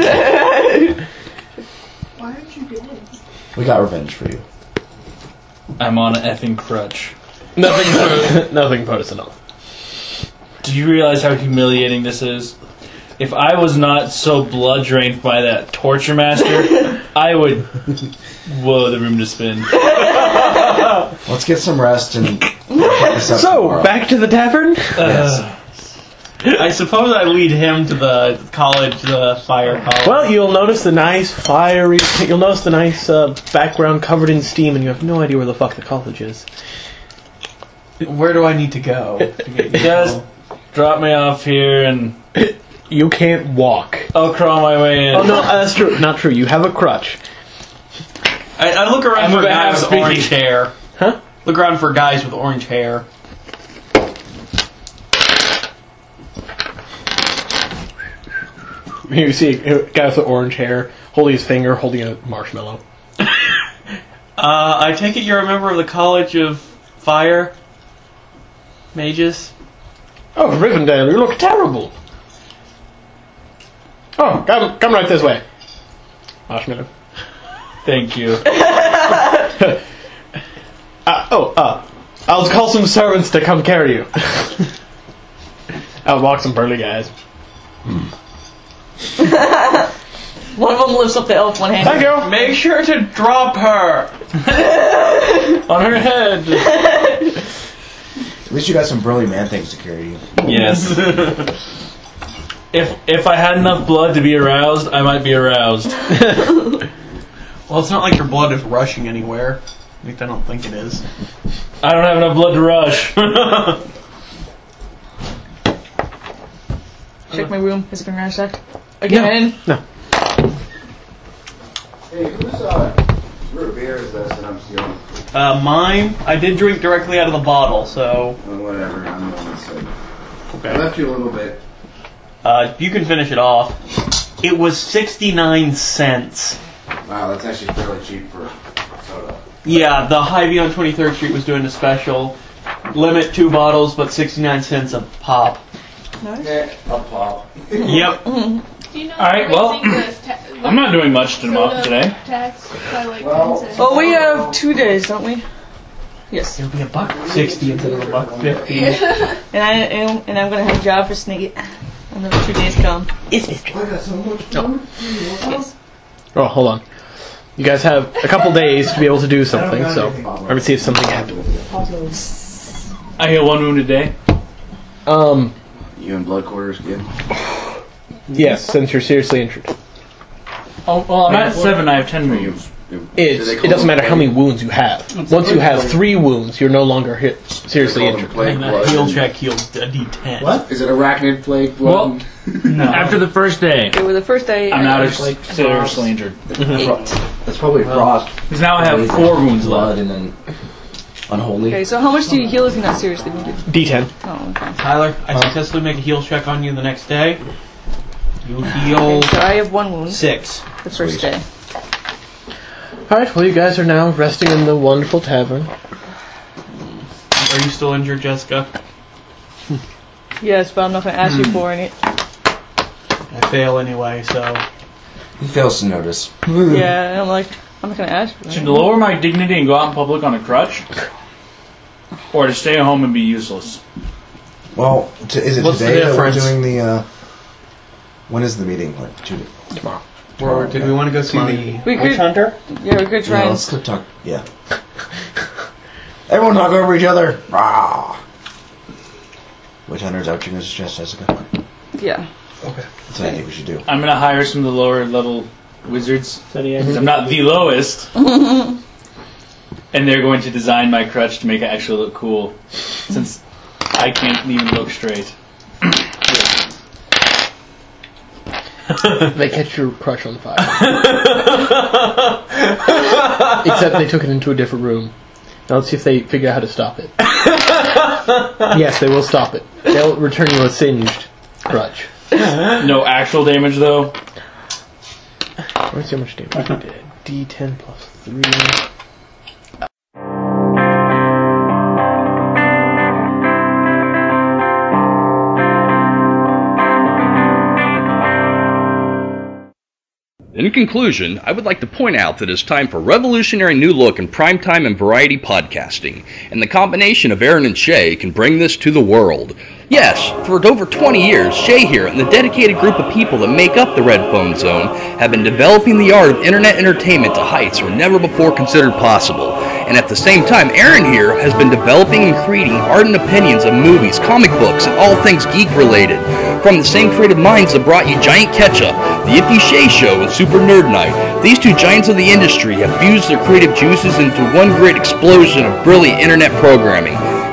Speaker 8: Why aren't you dead?
Speaker 5: We got revenge for you.
Speaker 4: I'm on an effing crutch.
Speaker 6: Nothing. Nothing personal.
Speaker 4: Do you realize how humiliating this is? If I was not so blood drained by that torture master, I would. Whoa, the room to spin.
Speaker 5: Let's get some rest and pick this up
Speaker 6: So,
Speaker 5: tomorrow.
Speaker 6: back to the tavern.
Speaker 4: Uh,
Speaker 3: I suppose I lead him to the college, the fire college.
Speaker 6: Well, you'll notice the nice fiery. You'll notice the nice uh, background covered in steam, and you have no idea where the fuck the college is.
Speaker 3: Where do I need to go? To get you
Speaker 4: just
Speaker 3: home?
Speaker 4: drop me off here and
Speaker 6: You can't walk.
Speaker 4: I'll crawl my way in.
Speaker 6: Oh no, uh, that's true. Not true. You have a crutch.
Speaker 3: I, I look around
Speaker 4: I'm
Speaker 3: for
Speaker 4: gonna
Speaker 3: guys
Speaker 4: have
Speaker 3: with orange
Speaker 4: speaking.
Speaker 3: hair.
Speaker 6: Huh?
Speaker 3: Look around for guys with orange hair.
Speaker 6: You see a guy with orange hair holding his finger, holding a marshmallow.
Speaker 3: Uh, I take it you're a member of the College of Fire Mages?
Speaker 6: Oh, Rivendell, you look terrible. Oh, come, come right this way. Marshmallow.
Speaker 4: Thank you.
Speaker 6: uh, oh, uh, I'll call some servants to come carry you. I'll walk some burly guys.
Speaker 7: One of them lifts up the elf one hand.
Speaker 6: Thank you.
Speaker 3: Make sure to drop her!
Speaker 4: On her head.
Speaker 5: At least you got some burly man things to carry you.
Speaker 4: Yes. If if I had enough blood to be aroused, I might be aroused.
Speaker 3: Well, it's not like your blood is rushing anywhere. At least I don't think it is.
Speaker 4: I don't have enough blood to rush.
Speaker 7: Check my room. Has it been ransacked? Again?
Speaker 6: No.
Speaker 5: Hey, who's uh, root beer is this that I'm stealing?
Speaker 3: Uh, mine, I did drink directly out of the bottle, so...
Speaker 5: Oh, whatever, I'm the one that said. I
Speaker 3: Okay.
Speaker 5: left you a little bit.
Speaker 3: Uh, you can finish it off. It was sixty-nine cents.
Speaker 5: Wow, that's actually fairly cheap for soda.
Speaker 3: Yeah, the Hy-Vee on twenty-third Street was doing a special. Limit two bottles, but sixty-nine cents a pop.
Speaker 7: Nice.
Speaker 5: Yeah, a pop.
Speaker 3: Yep.
Speaker 8: Do you know
Speaker 4: All right, well, I'm not doing much to
Speaker 8: soda
Speaker 4: today.
Speaker 8: tax by like
Speaker 5: Well-
Speaker 8: ten cents?
Speaker 7: Well, we have two days, don't we? Yes.
Speaker 3: It'll be a buck sixty instead of a buck fifty.
Speaker 8: Yeah.
Speaker 7: And I and, and I'm gonna have a job for Sniggy when those two days come. Yes, mister.
Speaker 5: I got so much food.
Speaker 7: Yes.
Speaker 6: Oh, hold on. You guys have a couple days to be able to do something, so let me see if something happens.
Speaker 4: I heal one wound a day.
Speaker 6: Um,
Speaker 5: You in blood quarters, kid?
Speaker 6: yes, since you're seriously injured.
Speaker 4: Oh, well, I'm at seven. I have ten wounds.
Speaker 6: It's, it doesn't matter how many wounds you have. Once you have three wounds, you're no longer hit, seriously injured.
Speaker 5: Plague
Speaker 3: And that
Speaker 5: blood.
Speaker 3: heal check heals a D ten.
Speaker 5: What? Is it arachnid plague blood?
Speaker 4: Well, after the first day,
Speaker 7: Okay, well, the first day.
Speaker 4: I'm
Speaker 7: I
Speaker 4: now
Speaker 7: was like
Speaker 4: seriously injured.
Speaker 7: eight.
Speaker 5: That's probably frost.
Speaker 4: Because now I have four wounds left.
Speaker 5: Blood and then unholy.
Speaker 7: Okay, so how much do you heal if you're not seriously wounded?
Speaker 6: D ten.
Speaker 7: Oh, okay.
Speaker 3: Tyler, I successfully make a heal check on you the next day. You heal
Speaker 7: Okay, so I have one wound
Speaker 3: six.
Speaker 7: the first day.
Speaker 6: Alright, well, you guys are now resting in the wonderful tavern.
Speaker 3: Are you still injured, Jessica?
Speaker 7: Yes, but I'm not gonna ask you for any.
Speaker 3: I fail anyway, so...
Speaker 5: He fails to notice.
Speaker 7: Yeah, and I'm like, I'm not gonna ask for
Speaker 4: Should
Speaker 7: any.
Speaker 4: lower my dignity and go out in public on a crutch? Or to stay at home and be useless?
Speaker 5: Well, t- is it
Speaker 3: What's the
Speaker 5: today that we're
Speaker 3: difference?
Speaker 5: doing the, uh... When is the meeting? Like, two days?
Speaker 6: Tomorrow.
Speaker 3: Or did we want to go see the
Speaker 7: We
Speaker 3: Witch
Speaker 7: could-
Speaker 3: Hunter?
Speaker 7: Yeah, we could try
Speaker 5: Yeah,
Speaker 7: and.
Speaker 5: let's go talk. Yeah. Everyone talk over each other. Rah! Witch Hunter's out your chest, Jessica.
Speaker 7: Yeah.
Speaker 5: That's what I think we should do.
Speaker 4: I'm going to hire some of the lower level wizards. 'Cause I'm not the lowest. And they're going to design my crutch to make it actually look cool. Since I can't even look straight.
Speaker 6: They catch your crutch on fire. Except they took it into a different room. Now let's see if they figure out how to stop it. Yes, they will stop it. They'll return you a singed crutch.
Speaker 4: No actual damage though.
Speaker 6: Let's see how much damage you did. D ten plus three.
Speaker 10: In conclusion, I would like to point out that it's time for a revolutionary new look in primetime and variety podcasting, and the combination of Aaron and Shay can bring this to the world. Yes, for over twenty years, Shay here and the dedicated group of people that make up the Red Phone Zone have been developing the art of internet entertainment to heights were never before considered possible. And at the same time, Aaron here has been developing and creating ardent opinions of movies, comic books, and all things geek-related. From the same creative minds that brought you Giant Ketchup, The Iffy Shay Show, and Super Nerd Night, these two giants of the industry have fused their creative juices into one great explosion of brilliant internet programming. And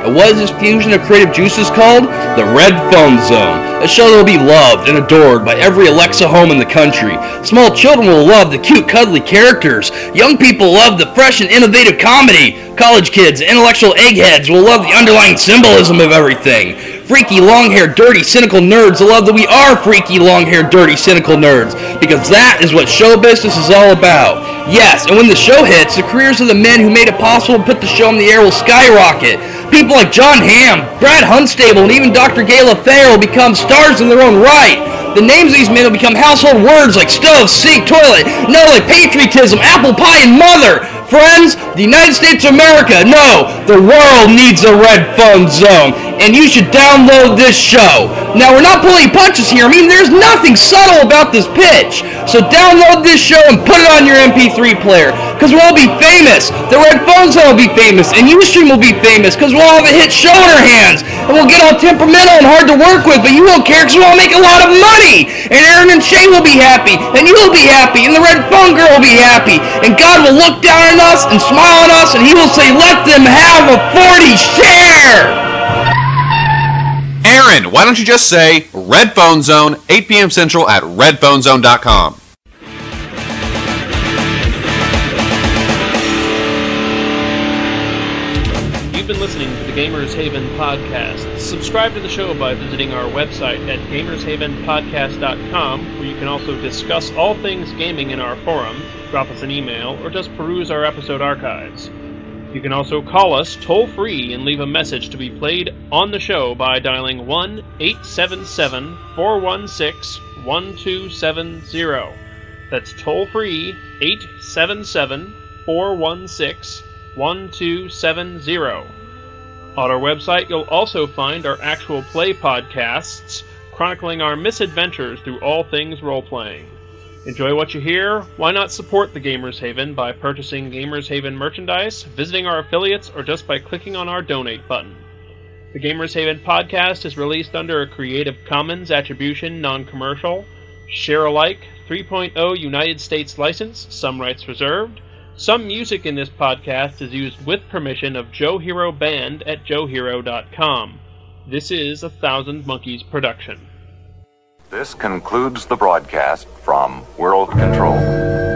Speaker 10: And what is this fusion of creative juices called? The Red Phone Zone, a show that will be loved and adored by every Alexa home in the country. Small children will love the cute, cuddly characters. Young people love the fresh and innovative comedy. College kids and intellectual eggheads will love the underlying symbolism of everything. Freaky, long-haired, dirty, cynical nerds will love that we are freaky, long-haired, dirty, cynical nerds, because that is what show business is all about. Yes, and when the show hits, the careers of the men who made it possible to put the show on the air will skyrocket. People like John Hamm, Brad Hunstable, and even Doctor Gay Lafayette will become stars in their own right. The names of these men will become household words like stove, sink, toilet, no, like patriotism, apple pie, and mother. Friends, the United States of America, no, the world needs a Red Phone Zone, and you should download this show. Now, we're not pulling punches here. I mean, there's nothing subtle about this pitch. So download this show and put it on your M P three player, because we'll all be famous. The Red Phone Zone will be famous, and Ustream will be famous, because we'll all have a hit show in our hands, and we'll get all temperamental and hard to work with, but you won't care, because we'll all make a lot of money, and Aaron and Shay will be happy, and you'll be happy, and the Red Phone Girl will be happy, and God will look down on us and smile on us, and he will say, let them have a forty share!
Speaker 11: Aaron, why don't you just say Red Phone Zone, eight p.m. Central at red phone zone dot com.
Speaker 1: You've been listening to the Gamers Haven podcast. Subscribe to the show by visiting our website at gamers haven podcast dot com, where you can also discuss all things gaming in our forum, drop us an email, or just peruse our episode archives. You can also call us toll-free and leave a message to be played on the show by dialing one eight seven seven, four one six, one two seven zero. That's toll-free, eight seven seven, four one six, one two seven zero. On our website, you'll also find our actual play podcasts, chronicling our misadventures through all things role-playing. Enjoy what you hear? Why not support the Gamers Haven by purchasing Gamers Haven merchandise, visiting our affiliates, or just by clicking on our donate button? The Gamers Haven podcast is released under a Creative Commons Attribution Non-Commercial, Share-alike three point oh United States license, some rights reserved. Some music in this podcast is used with permission of Joe Hero Band at joe hero dot com. This is a Thousand Monkeys production.
Speaker 12: This concludes the broadcast from World Control.